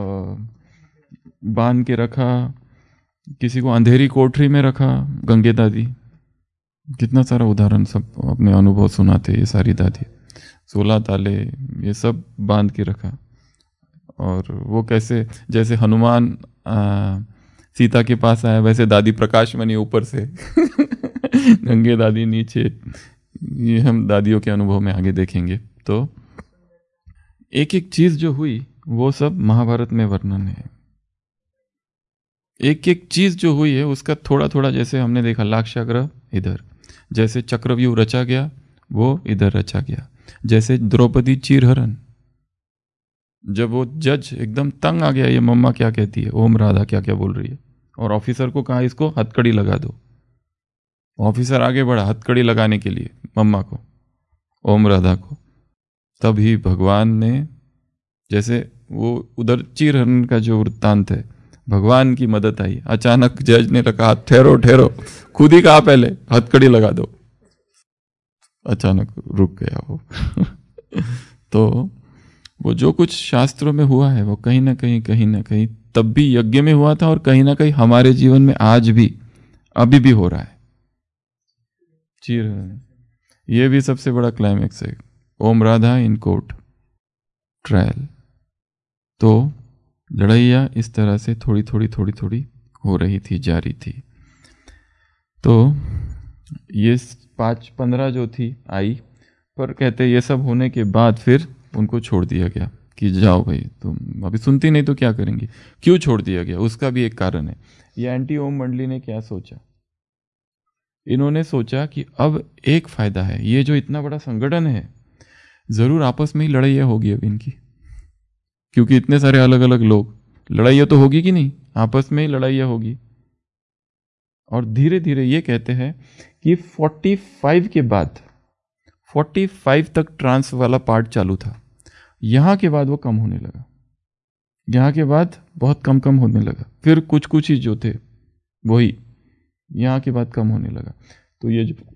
बांध के रखा, किसी को अंधेरी कोठरी में रखा। गंगे दादी, कितना सारा उदाहरण सब अपने अनुभव सुनाते ये सारी दादी। 16 ताले ये सब बांध के रखा। और वो कैसे, जैसे हनुमान सीता के पास आया, वैसे दादी प्रकाशमणि ऊपर से गंगे दादी नीचे। ये हम दादियों के अनुभव में आगे देखेंगे। तो एक एक चीज जो हुई वो सब महाभारत में वर्णन है। एक एक चीज जो हुई है उसका थोड़ा थोड़ा, जैसे हमने देखा लाक्षागृह इधर, जैसे चक्रव्यूह रचा गया वो इधर रचा गया, जैसे द्रौपदी चीरहरण, जब वो जज एकदम तंग आ गया, ये मम्मा क्या कहती है, ओम राधा क्या क्या बोल रही है, और ऑफिसर को कहा इसको हथकड़ी लगा दो। ऑफिसर आगे बढ़ा हथकड़ी लगाने के लिए मम्मा को, ओम राधा को। तभी भगवान ने, जैसे वो उधर चीरहरण का जो वृत्तांत है, भगवान की मदद आई। अचानक जज ने कहा ठहरो ठहरो, खुद ही कहा पहले हथकड़ी लगा दो, अचानक रुक गया वो। तो वो जो कुछ शास्त्रों में हुआ है वो कहीं ना कहीं तब भी यज्ञ में हुआ था, और कहीं ना कहीं हमारे जीवन में आज भी अभी भी हो रहा है। चीरहरण, ये भी सबसे बड़ा क्लाइमैक्स है। Om Radha in court trial. तो लड़ाइयाँ इस तरह से थोड़ी थोड़ी हो रही थी, जारी थी। तो ये 5-15 जो थी आई, पर कहते ये सब होने के बाद फिर उनको छोड़ दिया गया कि जाओ भाई, तुम अभी सुनती नहीं तो क्या करेंगे। क्यों छोड़ दिया गया उसका भी एक कारण है। ये एंटी ओम मंडली ने क्या सोचा, इन्होंने सोचा कि अब एक फायदा है, ये जो इतना बड़ा संगठन है, जरूर आपस में ही लड़ाइयाँ होगी अब इनकी, क्योंकि इतने सारे अलग अलग लोग, लड़ाइयाँ तो होगी कि नहीं, आपस में ही लड़ाइयाँ होगी। और धीरे धीरे ये कहते हैं कि 45 के बाद, 45 तक ट्रांस वाला पार्ट चालू था, यहाँ के बाद वो कम होने लगा, यहाँ के बाद बहुत कम होने लगा, फिर कुछ ही जो थे वही यहाँ के बाद कम होने लगा। तो ये जो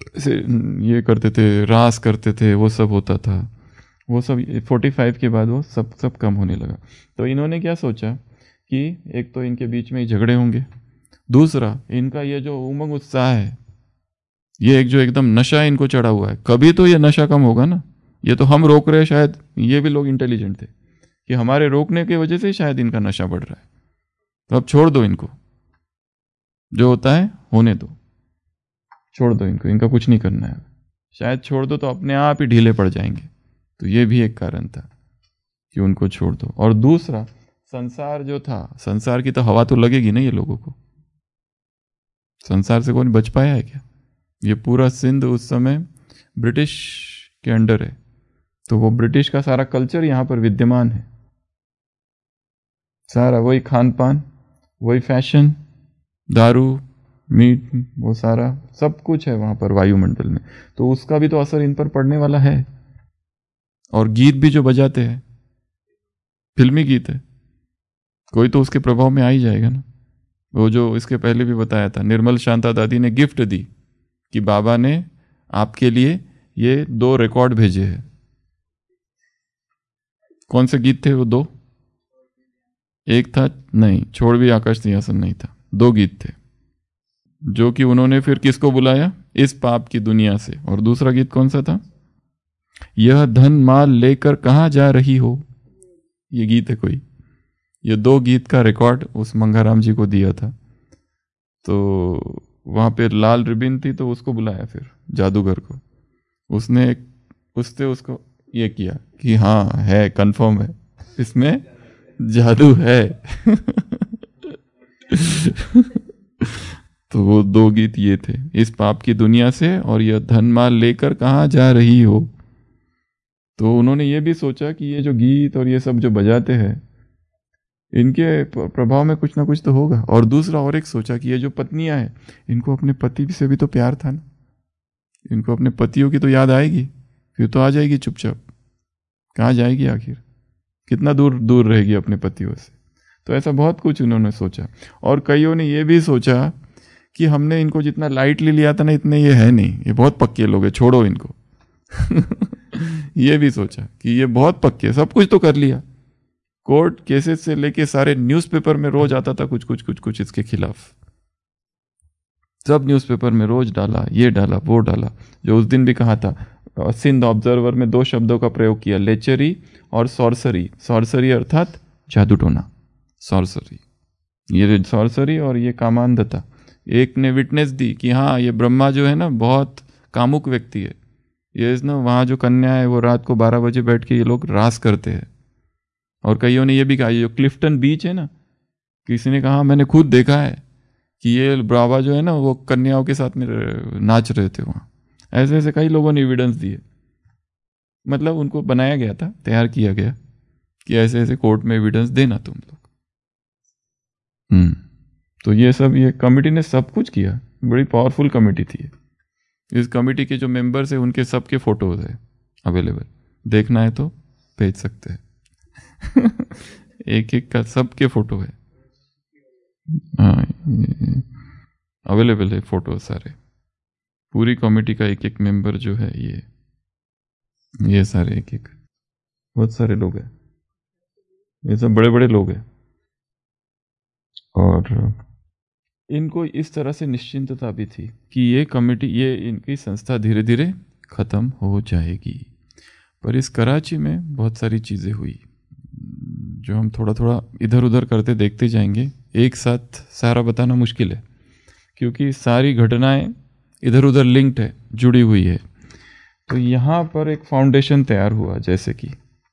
ये करते थे, रास करते थे, वो सब होता था, वो सब 45 के बाद वो सब कम होने लगा। तो इन्होंने क्या सोचा कि एक तो इनके बीच में ही झगड़े होंगे, दूसरा इनका ये जो उमंग उत्साह है, ये एक जो एकदम नशा इनको चढ़ा हुआ है, कभी तो ये नशा कम होगा ना। ये तो हम रोक रहे हैं, शायद ये भी लोग इंटेलिजेंट थे कि हमारे रोकने की वजह से शायद इनका नशा बढ़ रहा है, तो अब छोड़ दो इनको, जो होता है होने दो, छोड़ दो इनको, इनका कुछ नहीं करना है। शायद छोड़ दो तो अपने आप ही ढीले पड़ जाएंगे। तो ये भी एक कारण था कि उनको छोड़ दो। और दूसरा, संसार जो था, संसार की तो हवा तो लगेगी ना ये लोगों को, संसार से कौन बच पाया है क्या। ये पूरा सिंध उस समय ब्रिटिश के अंडर है, तो वो ब्रिटिश का सारा कल्चर यहाँ पर विद्यमान है, सारा वही खान पान, वही फैशन, दारू, मीट, वो सारा सब कुछ है वहाँ पर वायुमंडल में। तो उसका भी तो असर इन पर पड़ने वाला है। और गीत भी जो बजाते हैं, फिल्मी गीत है, कोई तो उसके प्रभाव में आ ही जाएगा ना। वो जो इसके पहले भी बताया था, निर्मल शांता दादी ने गिफ्ट दी कि बाबा ने आपके लिए ये 2 रिकॉर्ड भेजे हैं। कौन से गीत थे वो 2? एक था, नहीं, छोड़ भी आकाश सिंहासन नहीं था, 2 गीत थे जो कि उन्होंने फिर किसको बुलाया, इस पाप की दुनिया से। और दूसरा गीत कौन सा था, यह धन माल लेकर कहाँ जा रही हो, ये गीत है कोई। ये 2 गीत का रिकॉर्ड उस मंगाराम जी को दिया था। तो वहाँ पे लाल रिबिन थी, तो उसको बुलाया फिर जादूगर को, उसने उसको ये किया कि हाँ है, कंफर्म है, इसमें जादू है। तो वो 2 गीत ये थे, इस पाप की दुनिया से और यह धन माल लेकर कहाँ जा रही हो। तो उन्होंने ये भी सोचा कि ये जो गीत और ये सब जो बजाते हैं इनके प्रभाव में कुछ ना कुछ तो होगा। और दूसरा और एक सोचा कि ये जो पत्नियां हैं इनको अपने पति से भी तो प्यार था ना, इनको अपने पतियों की तो याद आएगी, फिर तो आ जाएगी चुपचाप, कहाँ जाएगी आखिर, कितना दूर दूर रहेगी अपने पतियों से। तो ऐसा बहुत कुछ उन्होंने सोचा। और कईयों ने ये भी सोचा कि हमने इनको जितना लाइटली लिया था ना, इतने ये है नहीं, ये बहुत पक्के लोग हैं, छोड़ो इनको। ये भी सोचा कि ये बहुत पक्के, सब कुछ तो कर लिया, कोर्ट केसेस से लेके सारे न्यूज़पेपर में रोज आता था कुछ कुछ कुछ कुछ इसके खिलाफ, सब न्यूज़पेपर में रोज डाला, ये डाला वो डाला। जो उस दिन भी कहा था, सिंध ऑब्जर्वर में 2 शब्दों का प्रयोग किया, लेचरी और सॉर्सरी। सॉर्सरी अर्थात जादू टोना, सॉर्सरी, ये सॉर्सरी और ये कामांधता। एक ने विटनेस दी कि हाँ ये ब्रह्मा जो है ना बहुत कामुक व्यक्ति है, ये ना वहाँ जो कन्या है वो रात को 12 बजे बैठ के ये लोग रास करते हैं। और कईयों ने ये भी कहा, ये जो क्लिफ्टन बीच है ना, किसी ने कहा मैंने खुद देखा है कि ये ब्रावा जो है ना वो कन्याओं के साथ में नाच रहे थे वहाँ। ऐसे ऐसे कई लोगों ने एविडेंस दिए, मतलब उनको बनाया गया था, तैयार किया गया कि ऐसे ऐसे कोर्ट में एविडेंस देना तुम लोग। तो ये सब, ये कमेटी ने सब कुछ किया, बड़ी पावरफुल कमेटी थी। इस कमेटी के जो मेंबर्स हैं उनके सबके फोटोज है अवेलेबल, देखना है तो भेज सकते हैं। एक एक का सबके फोटो है, हाँ अवेलेबल है फोटो सारे, पूरी कमेटी का एक एक मेंबर जो है ये सारे एक एक, बहुत सारे लोग हैं, ये सब बड़े बड़े लोग हैं। और इनको इस तरह से निश्चिंतता भी थी कि ये कमेटी, ये इनकी संस्था धीरे धीरे ख़त्म हो जाएगी। पर इस कराची में बहुत सारी चीज़ें हुई जो हम थोड़ा थोड़ा इधर उधर करते देखते जाएंगे, एक साथ सारा बताना मुश्किल है क्योंकि सारी घटनाएं इधर उधर लिंक्ड है, जुड़ी हुई है। तो यहाँ पर एक फाउंडेशन तैयार हुआ, जैसे कि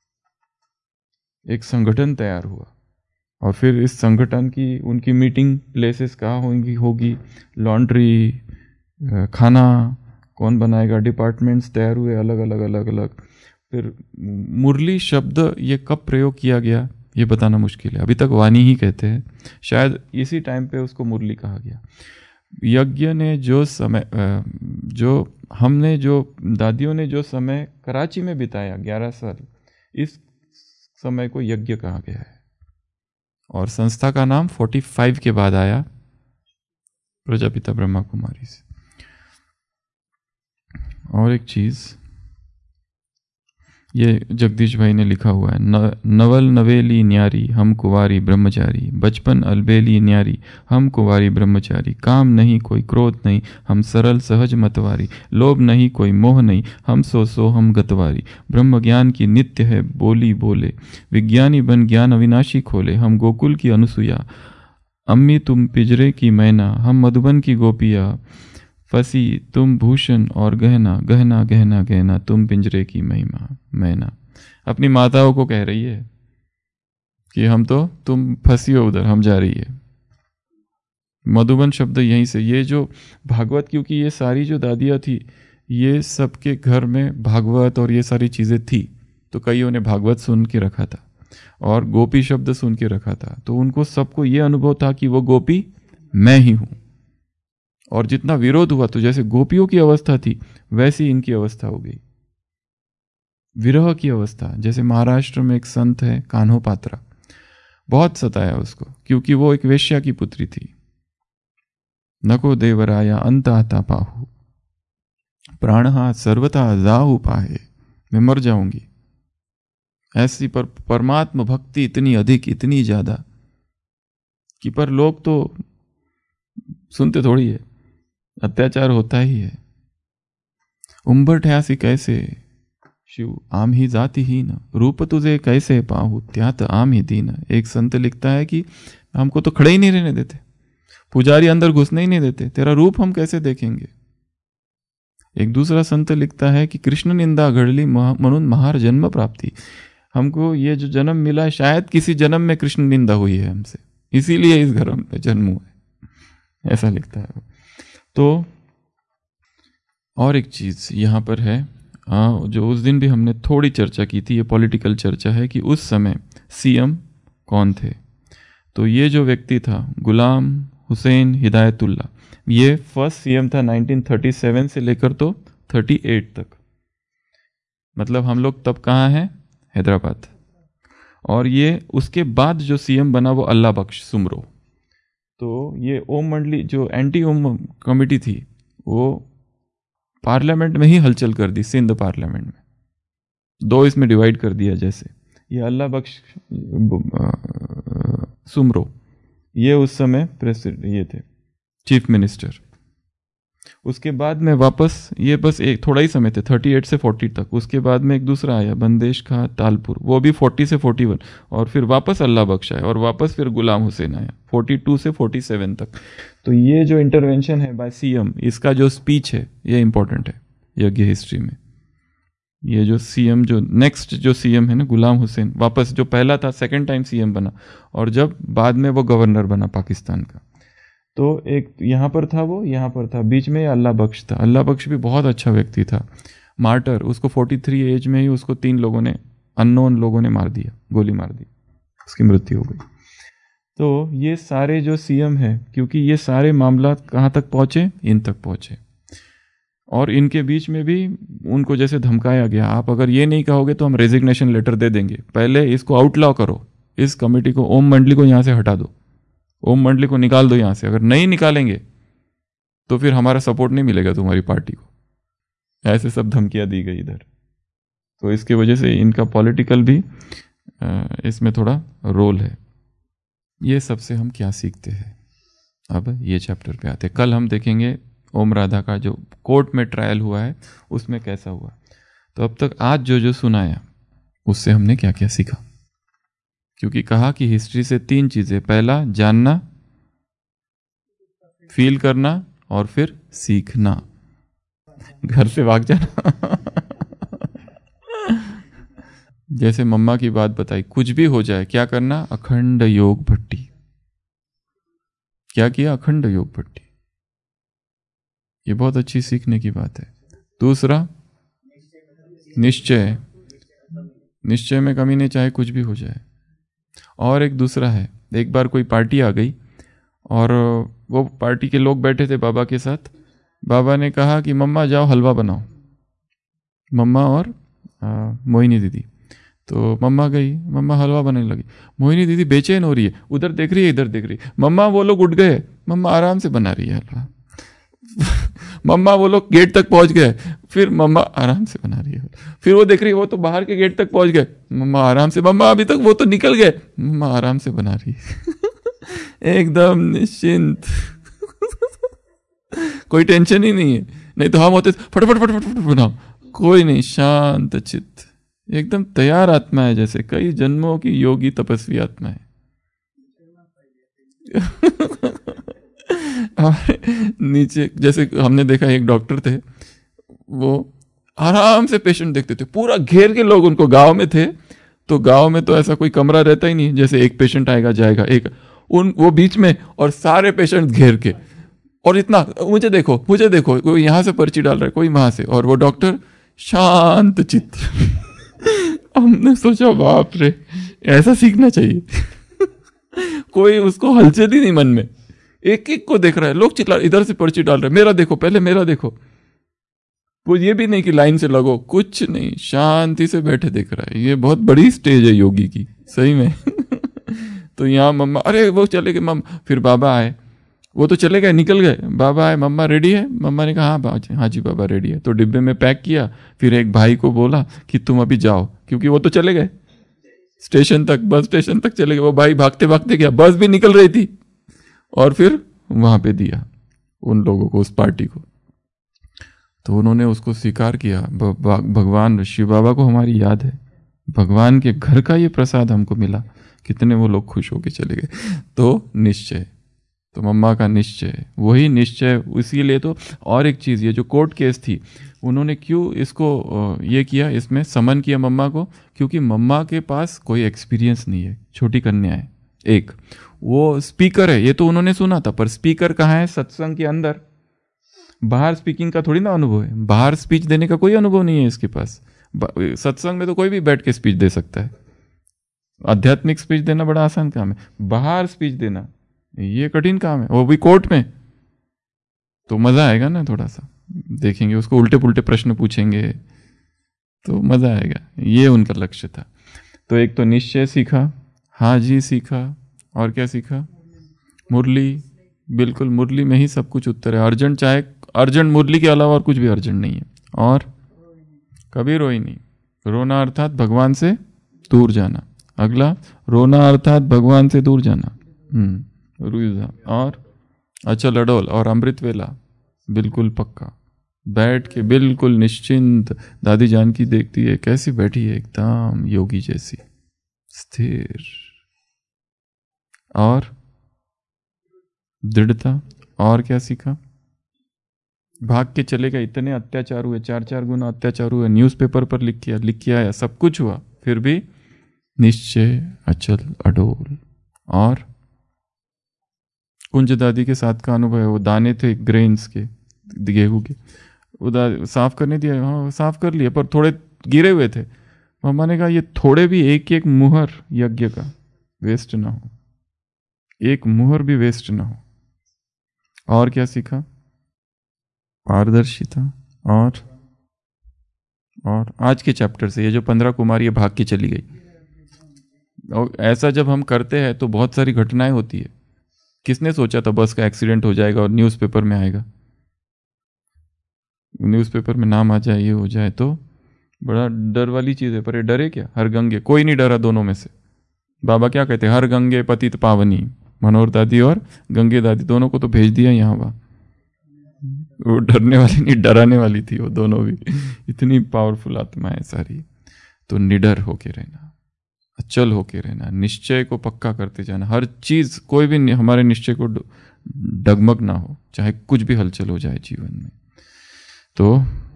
एक संगठन तैयार हुआ, और फिर इस संगठन की उनकी मीटिंग प्लेसेस कहाँ होगी, लॉन्ड्री, खाना कौन बनाएगा, डिपार्टमेंट्स तैयार हुए अलग अलग अलग अलग। फिर मुरली शब्द ये कब प्रयोग किया गया ये बताना मुश्किल है, अभी तक वाणी ही कहते हैं, शायद इसी टाइम पे उसको मुरली कहा गया। यज्ञ ने जो समय, जो दादियों ने जो समय कराची में बिताया 11 साल, इस समय को यज्ञ कहा गया है। और संस्था का नाम 45 के बाद आया, प्रजापिता ब्रह्मा कुमारी से। और एक चीज ये जगदीश भाई ने लिखा हुआ है, नवल नवेली न्यारी हम कुंवारी ब्रह्मचारी, बचपन अलबेली न्यारी हम कुंवारी ब्रह्मचारी, काम नहीं कोई क्रोध नहीं हम सरल सहज मतवारी, लोभ नहीं कोई मोह नहीं हम सो हम गतवारी, ब्रह्म ज्ञान की नित्य है बोली बोले, विज्ञानी बन ज्ञान अविनाशी खोले, हम गोकुल की अनुसुया, अम्मी तुम पिंजरे की मैना, हम मधुबन की गोपिया, फंसी तुम भूषण और गहना, गहना गहना गहना तुम पिंजरे की महिमा मैना। अपनी माताओं को कह रही है कि हम तो, तुम फंसी हो उधर, हम जा रही है। मधुबन शब्द यहीं से, ये जो भागवत, क्योंकि ये सारी जो दादियाँ थी ये सबके घर में भागवत और ये सारी चीज़ें थी, तो कईयों ने भागवत सुन के रखा था और गोपी शब्द सुन के रखा था, तो उनको सबको ये अनुभव था कि वो गोपी मैं ही हूँ। और जितना विरोध हुआ, तो जैसे गोपियों की अवस्था थी वैसी इनकी अवस्था हो गई, विरह की अवस्था। जैसे महाराष्ट्र में एक संत है कान्हो पात्रा, बहुत सताया उसको क्योंकि वो एक वेश्या की पुत्री थी। नको देवराया अंत आता पाहु, प्राणहा सर्वथा जाहु पाहे, मैं मर जाऊंगी। ऐसी पर परमात्मा भक्ति इतनी अधिक, इतनी ज्यादा कि पर लोग तो सुनते थोड़ी है, अत्याचार होता ही है। उम्बर ठयासी कैसे शिव आम ही जाति ही न, रूप तुझे कैसे पाहु त्यात आम ही दीन। एक संत लिखता है कि हमको तो खड़े ही नहीं रहने देते, पुजारी अंदर घुसने ही नहीं देते, तेरा रूप हम कैसे देखेंगे। एक दूसरा संत लिखता है कि कृष्ण निंदा घडली म्हणून महार जन्म प्राप्ति, हमको ये जो जन्म मिला है, शायद किसी जन्म में कृष्ण निंदा हुई है हमसे, इसीलिए इस घर में जन्म हुआ है, ऐसा लिखता है। तो और एक चीज़ यहाँ पर है, जो उस दिन भी हमने थोड़ी चर्चा की थी, ये पॉलिटिकल चर्चा है कि उस समय सीएम कौन थे। तो ये जो व्यक्ति था गुलाम हुसैन हिदायतुल्ला, ये फर्स्ट सीएम था 1937 से लेकर तो 38 तक। मतलब हम लोग तब कहाँ हैं? हैदराबाद। और ये उसके बाद जो सीएम बना वो अल्लाह बख्श सुमरो। तो ये ओम मंडली जो एंटी ओम कमेटी थी वो पार्लियामेंट में ही हलचल कर दी, सिंध पार्लियामेंट में, दो इसमें डिवाइड कर दिया। जैसे ये अल्लाह बख्श सुमरो, ये उस समय प्रेसिडेंट ये थे, चीफ मिनिस्टर। उसके बाद में वापस ये बस एक थोड़ा ही समय थे, 38 से 40 तक। उसके बाद में एक दूसरा आया बंदेश खां तालपुर, वो भी 40 से 41, और फिर वापस अल्लाह बख्श आया, और वापस फिर गुलाम हुसैन आया 42 से 47 तक। तो ये जो इंटरवेंशन है बाय सीएम, इसका जो स्पीच है ये इंपॉर्टेंट है यज्ञ हिस्ट्री में। ये जो सीएम, जो नेक्स्ट जो सीएम है ना गुलाम हुसैन, वापस जो पहला था सेकंड टाइम सीएम बना, और जब बाद में वो गवर्नर बना पाकिस्तान का। तो एक यहाँ पर था, वो यहाँ पर था, बीच में अल्लाह बख्श था। अल्लाह बख्श भी बहुत अच्छा व्यक्ति था, मार्टर। उसको 43 एज में ही उसको 3 लोगों ने, अननोन लोगों ने मार दिया, गोली मार दी, उसकी मृत्यु हो गई। तो ये सारे जो सीएम है, क्योंकि ये सारे मामला कहाँ तक पहुँचे? इन तक पहुँचे। और इनके बीच में भी उनको जैसे धमकाया गया, आप अगर ये नहीं कहोगे तो हम रेजिग्नेशन लेटर दे देंगे, पहले इसको आउटलॉ करो, इस कमेटी को, ओम मंडली को यहाँ से हटा दो, ओम मंडली को निकाल दो यहाँ से, अगर नहीं निकालेंगे तो फिर हमारा सपोर्ट नहीं मिलेगा तुम्हारी पार्टी को। ऐसे सब धमकियाँ दी गई इधर। तो इसके वजह से इनका पॉलिटिकल भी इसमें थोड़ा रोल है। ये सबसे हम क्या सीखते हैं? अब ये चैप्टर पे आते हैं। कल हम देखेंगे ओम राधा का जो कोर्ट में ट्रायल हुआ है उसमें कैसा हुआ। तो अब तक आज जो जो सुनाया उससे हमने क्या क्या सीखा? क्योंकि कहा कि हिस्ट्री से 3 चीजें, पहला जानना, फील करना, और फिर सीखना। घर से भाग जाना जैसे मम्मा की बात बताई, कुछ भी हो जाए क्या करना? अखंड योग भट्टी। क्या किया? अखंड योग भट्टी। ये बहुत अच्छी सीखने की बात है। दूसरा निश्चय, निश्चय में कमी नहीं, चाहे कुछ भी हो जाए। और एक दूसरा है, एक बार कोई पार्टी आ गई और वो पार्टी के लोग बैठे थे बाबा के साथ। बाबा ने कहा कि मम्मा जाओ हलवा बनाओ, मम्मा और मोहिनी दीदी। तो मम्मा गई, मम्मा हलवा बनाने लगी। मोहिनी दीदी बेचैन हो रही है, उधर देख रही है, इधर देख रही है। मम्मा वो लोग उठ गए, मम्मा आराम से बना रही है हलवा मम्मा वो लोग गेट तक पहुंच गए, फिर मम्मा आराम से बना रही है। फिर वो देख रही है, वो तो बाहर के गेट तक पहुंच गए, मम्मा आराम से, मम्मा अभी तक वो तो निकल गए, मम्मा आराम से बना रही है एकदम निश्चिंत कोई टेंशन ही नहीं है। नहीं तो हम होते फटाफट फटाफट फटाफट बनाओ, कोई नहीं, शांत चित्त, एकदम तैयार आत्मा है, जैसे कई जन्मों की योगी तपस्वी आत्मा है नीचे जैसे हमने देखा, एक डॉक्टर थे, वो आराम से पेशेंट देखते थे, पूरा घेर के लोग उनको, गांव में थे तो गांव में तो ऐसा कोई कमरा रहता ही नहीं, जैसे एक पेशेंट आएगा जाएगा, एक वो बीच में, और सारे पेशेंट घेर के, और इतना मुझे देखो मुझे देखो, कोई यहाँ से पर्ची डाल रहा है, कोई वहां से, और वो डॉक्टर शांत चित्त हमने सोचा बाप रे, ऐसा सीखना चाहिए कोई उसको हलचल ही नहीं मन में, एक एक को देख रहा है, लोग चिल्ला, इधर से पर्ची डाल रहे, मेरा देखो पहले, मेरा देखो। वो ये भी नहीं कि लाइन से लगो, कुछ नहीं, शांति से बैठे देख रहा है। ये बहुत बड़ी स्टेज है योगी की, सही में तो यहाँ मम्मा, अरे वो चले गए मम्मा, फिर बाबा आए, वो तो चले गए, निकल गए, बाबा आए, मम्मा रेडी है? मम्मा ने कहा हाँ जी बाबा रेडी है। तो डिब्बे में पैक किया, फिर एक भाई को बोला कि तुम अभी जाओ, क्योंकि वो तो चले गए स्टेशन तक, बस स्टेशन तक चले गए। वो भाई भागते भागते गया, बस भी निकल रही थी, और फिर वहां पे दिया उन लोगों को, उस पार्टी को। तो उन्होंने उसको स्वीकार किया। भगवान शिव बाबा को हमारी याद है, भगवान के घर का ये प्रसाद हमको मिला, कितने वो लोग खुश होके चले गए। तो निश्चय, तो मम्मा का निश्चय, वही निश्चय, इसीलिए तो। और एक चीज, ये जो कोर्ट केस थी, उन्होंने क्यों इसको ये किया, इसमें समन किया मम्मा को, क्योंकि मम्मा के पास कोई एक्सपीरियंस नहीं है, छोटी कन्या है एक, वो स्पीकर है, ये तो उन्होंने सुना था, पर स्पीकर कहाँ है, सत्संग के अंदर, बाहर स्पीकिंग का थोड़ी ना अनुभव है, बाहर स्पीच देने का कोई अनुभव नहीं है इसके पास। सत्संग में तो कोई भी बैठ के स्पीच दे सकता है, आध्यात्मिक स्पीच देना बड़ा आसान काम है, बाहर स्पीच देना ये कठिन काम है, वो भी कोर्ट में। तो मजा आएगा ना, थोड़ा सा देखेंगे उसको, उल्टे पुल्टे प्रश्न पूछेंगे तो मजा आएगा, ये उनका लक्ष्य था। तो एक तो निश्चय सीखा, हाजी सीखा, और क्या सीखा, मुरली, बिल्कुल मुरली में ही सब कुछ उत्तर है, अर्जेंट, चाहे अर्जेंट, मुरली के अलावा और कुछ भी अर्जेंट नहीं है। और कभी रोई नहीं, रोना अर्थात भगवान से दूर जाना। अगला, रोना अर्थात भगवान से दूर जाना, रुईजा। और अचल अडोल और अमृत वेला, बिल्कुल पक्का, बैठ के बिल्कुल निश्चिंत। दादी जानकी देखती है कैसी बैठी है, एकदम योगी जैसी स्थिर। और दृढ़ता। और क्या सीखा, भाग के चले गए, इतने अत्याचार हुए, 4-4 गुना अत्याचार हुए, न्यूज़पेपर पर लिख किया आया, सब कुछ हुआ, फिर भी निश्चय, अचल अडोल। और कुंज दादी के साथ का अनुभव है, वो दाने थे ग्रेन्स के, गेहूं के, साफ करने दिया, हाँ साफ कर लिया, पर थोड़े गिरे हुए थे। मम्मा ने कहा ये थोड़े भी, एक एक मुहर यज्ञ का वेस्ट ना हो, एक मुहर भी वेस्ट ना हो। और क्या सीखा, पारदर्शिता। और आज के चैप्टर से ये जो 15 कुमारी भाग के चली गई, और ऐसा जब हम करते हैं तो बहुत सारी घटनाएं होती है। किसने सोचा था बस का एक्सीडेंट हो जाएगा और न्यूज़पेपर में आएगा, न्यूज़पेपर में नाम आ जाए, ये हो जाए, तो बड़ा डर वाली चीज़ है। पर ये डरे क्या, हर गंगे, कोई नहीं डरा दोनों में से। बाबा क्या कहते हैं, हर गंगे पतित पावनी, मनोहर दादी और गंगे दादी दोनों को तो भेज दिया यहाँ वहाँ। वो डरने वाली नहीं, डराने वाली थी वो दोनों भी, इतनी पावरफुल आत्माएं सारी। तो निडर होके रहना, अचल होके रहना, निश्चय को पक्का करते जाना, हर चीज, कोई भी हमारे निश्चय को डगमग ना हो, चाहे कुछ भी हलचल हो जाए जीवन में। तो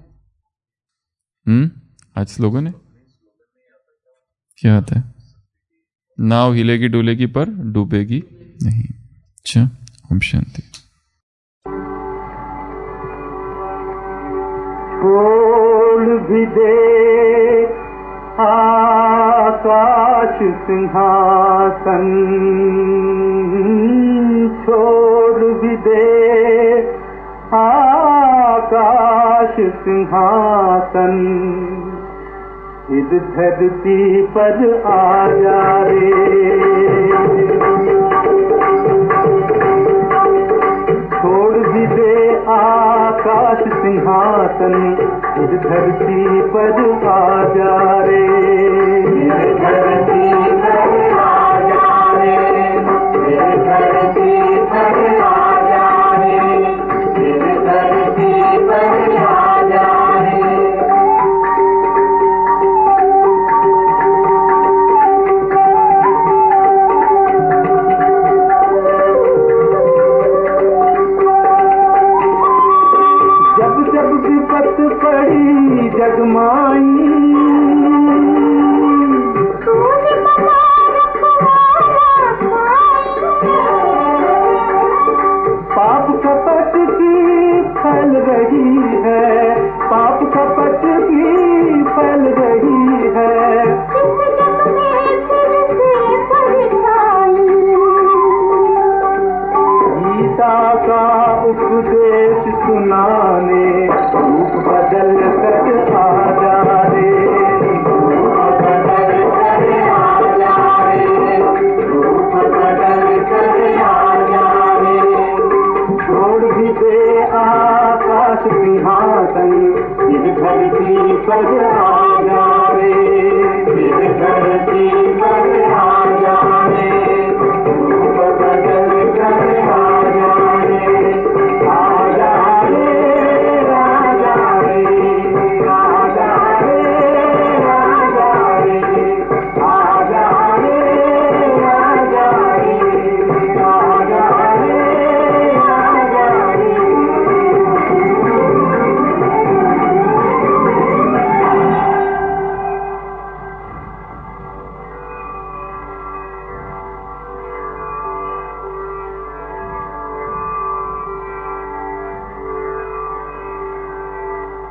आज स्लोगन है, क्या आता है, नाव हिलेगी डुलेगी पर डूबेगी नहीं। अच्छा, ओम शांति। छोड़ भी दे आकाश सिंहासन, छोड़ भी दे आकाश सिंहासन, इस धरती पर आ जा रे, छोड़ भी दे आकाश सिंहासन, इस धरती पर आ जा रे, इस धरती पर आ जा रे, इस धरती पर आ जा रे, इस धरती पर आ जा रे। पड़ी जगमाई, पाप कपट की फैल रही है, पाप कपट की फैल रही है, गीता का उपदेश सुनाने रूप बदल कर आ जा रे, रूप बदल कर आ जा रे, रूप बदल कर आ जा रे, छोड़ भी दे आकाश सिंहासन, इस धरती पर आ जा रे, इस धरती पर आ जा रे, रूप बदल कर आ जा रे, आ जा रे,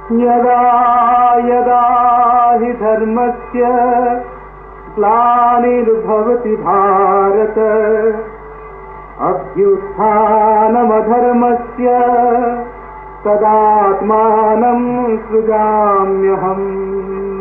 यदा यदा हि धर्मस्य ग्लानिर्भवति भारत अभ्युत्थानमधर्मस्य तदात्मानं सृजाम्यहम्।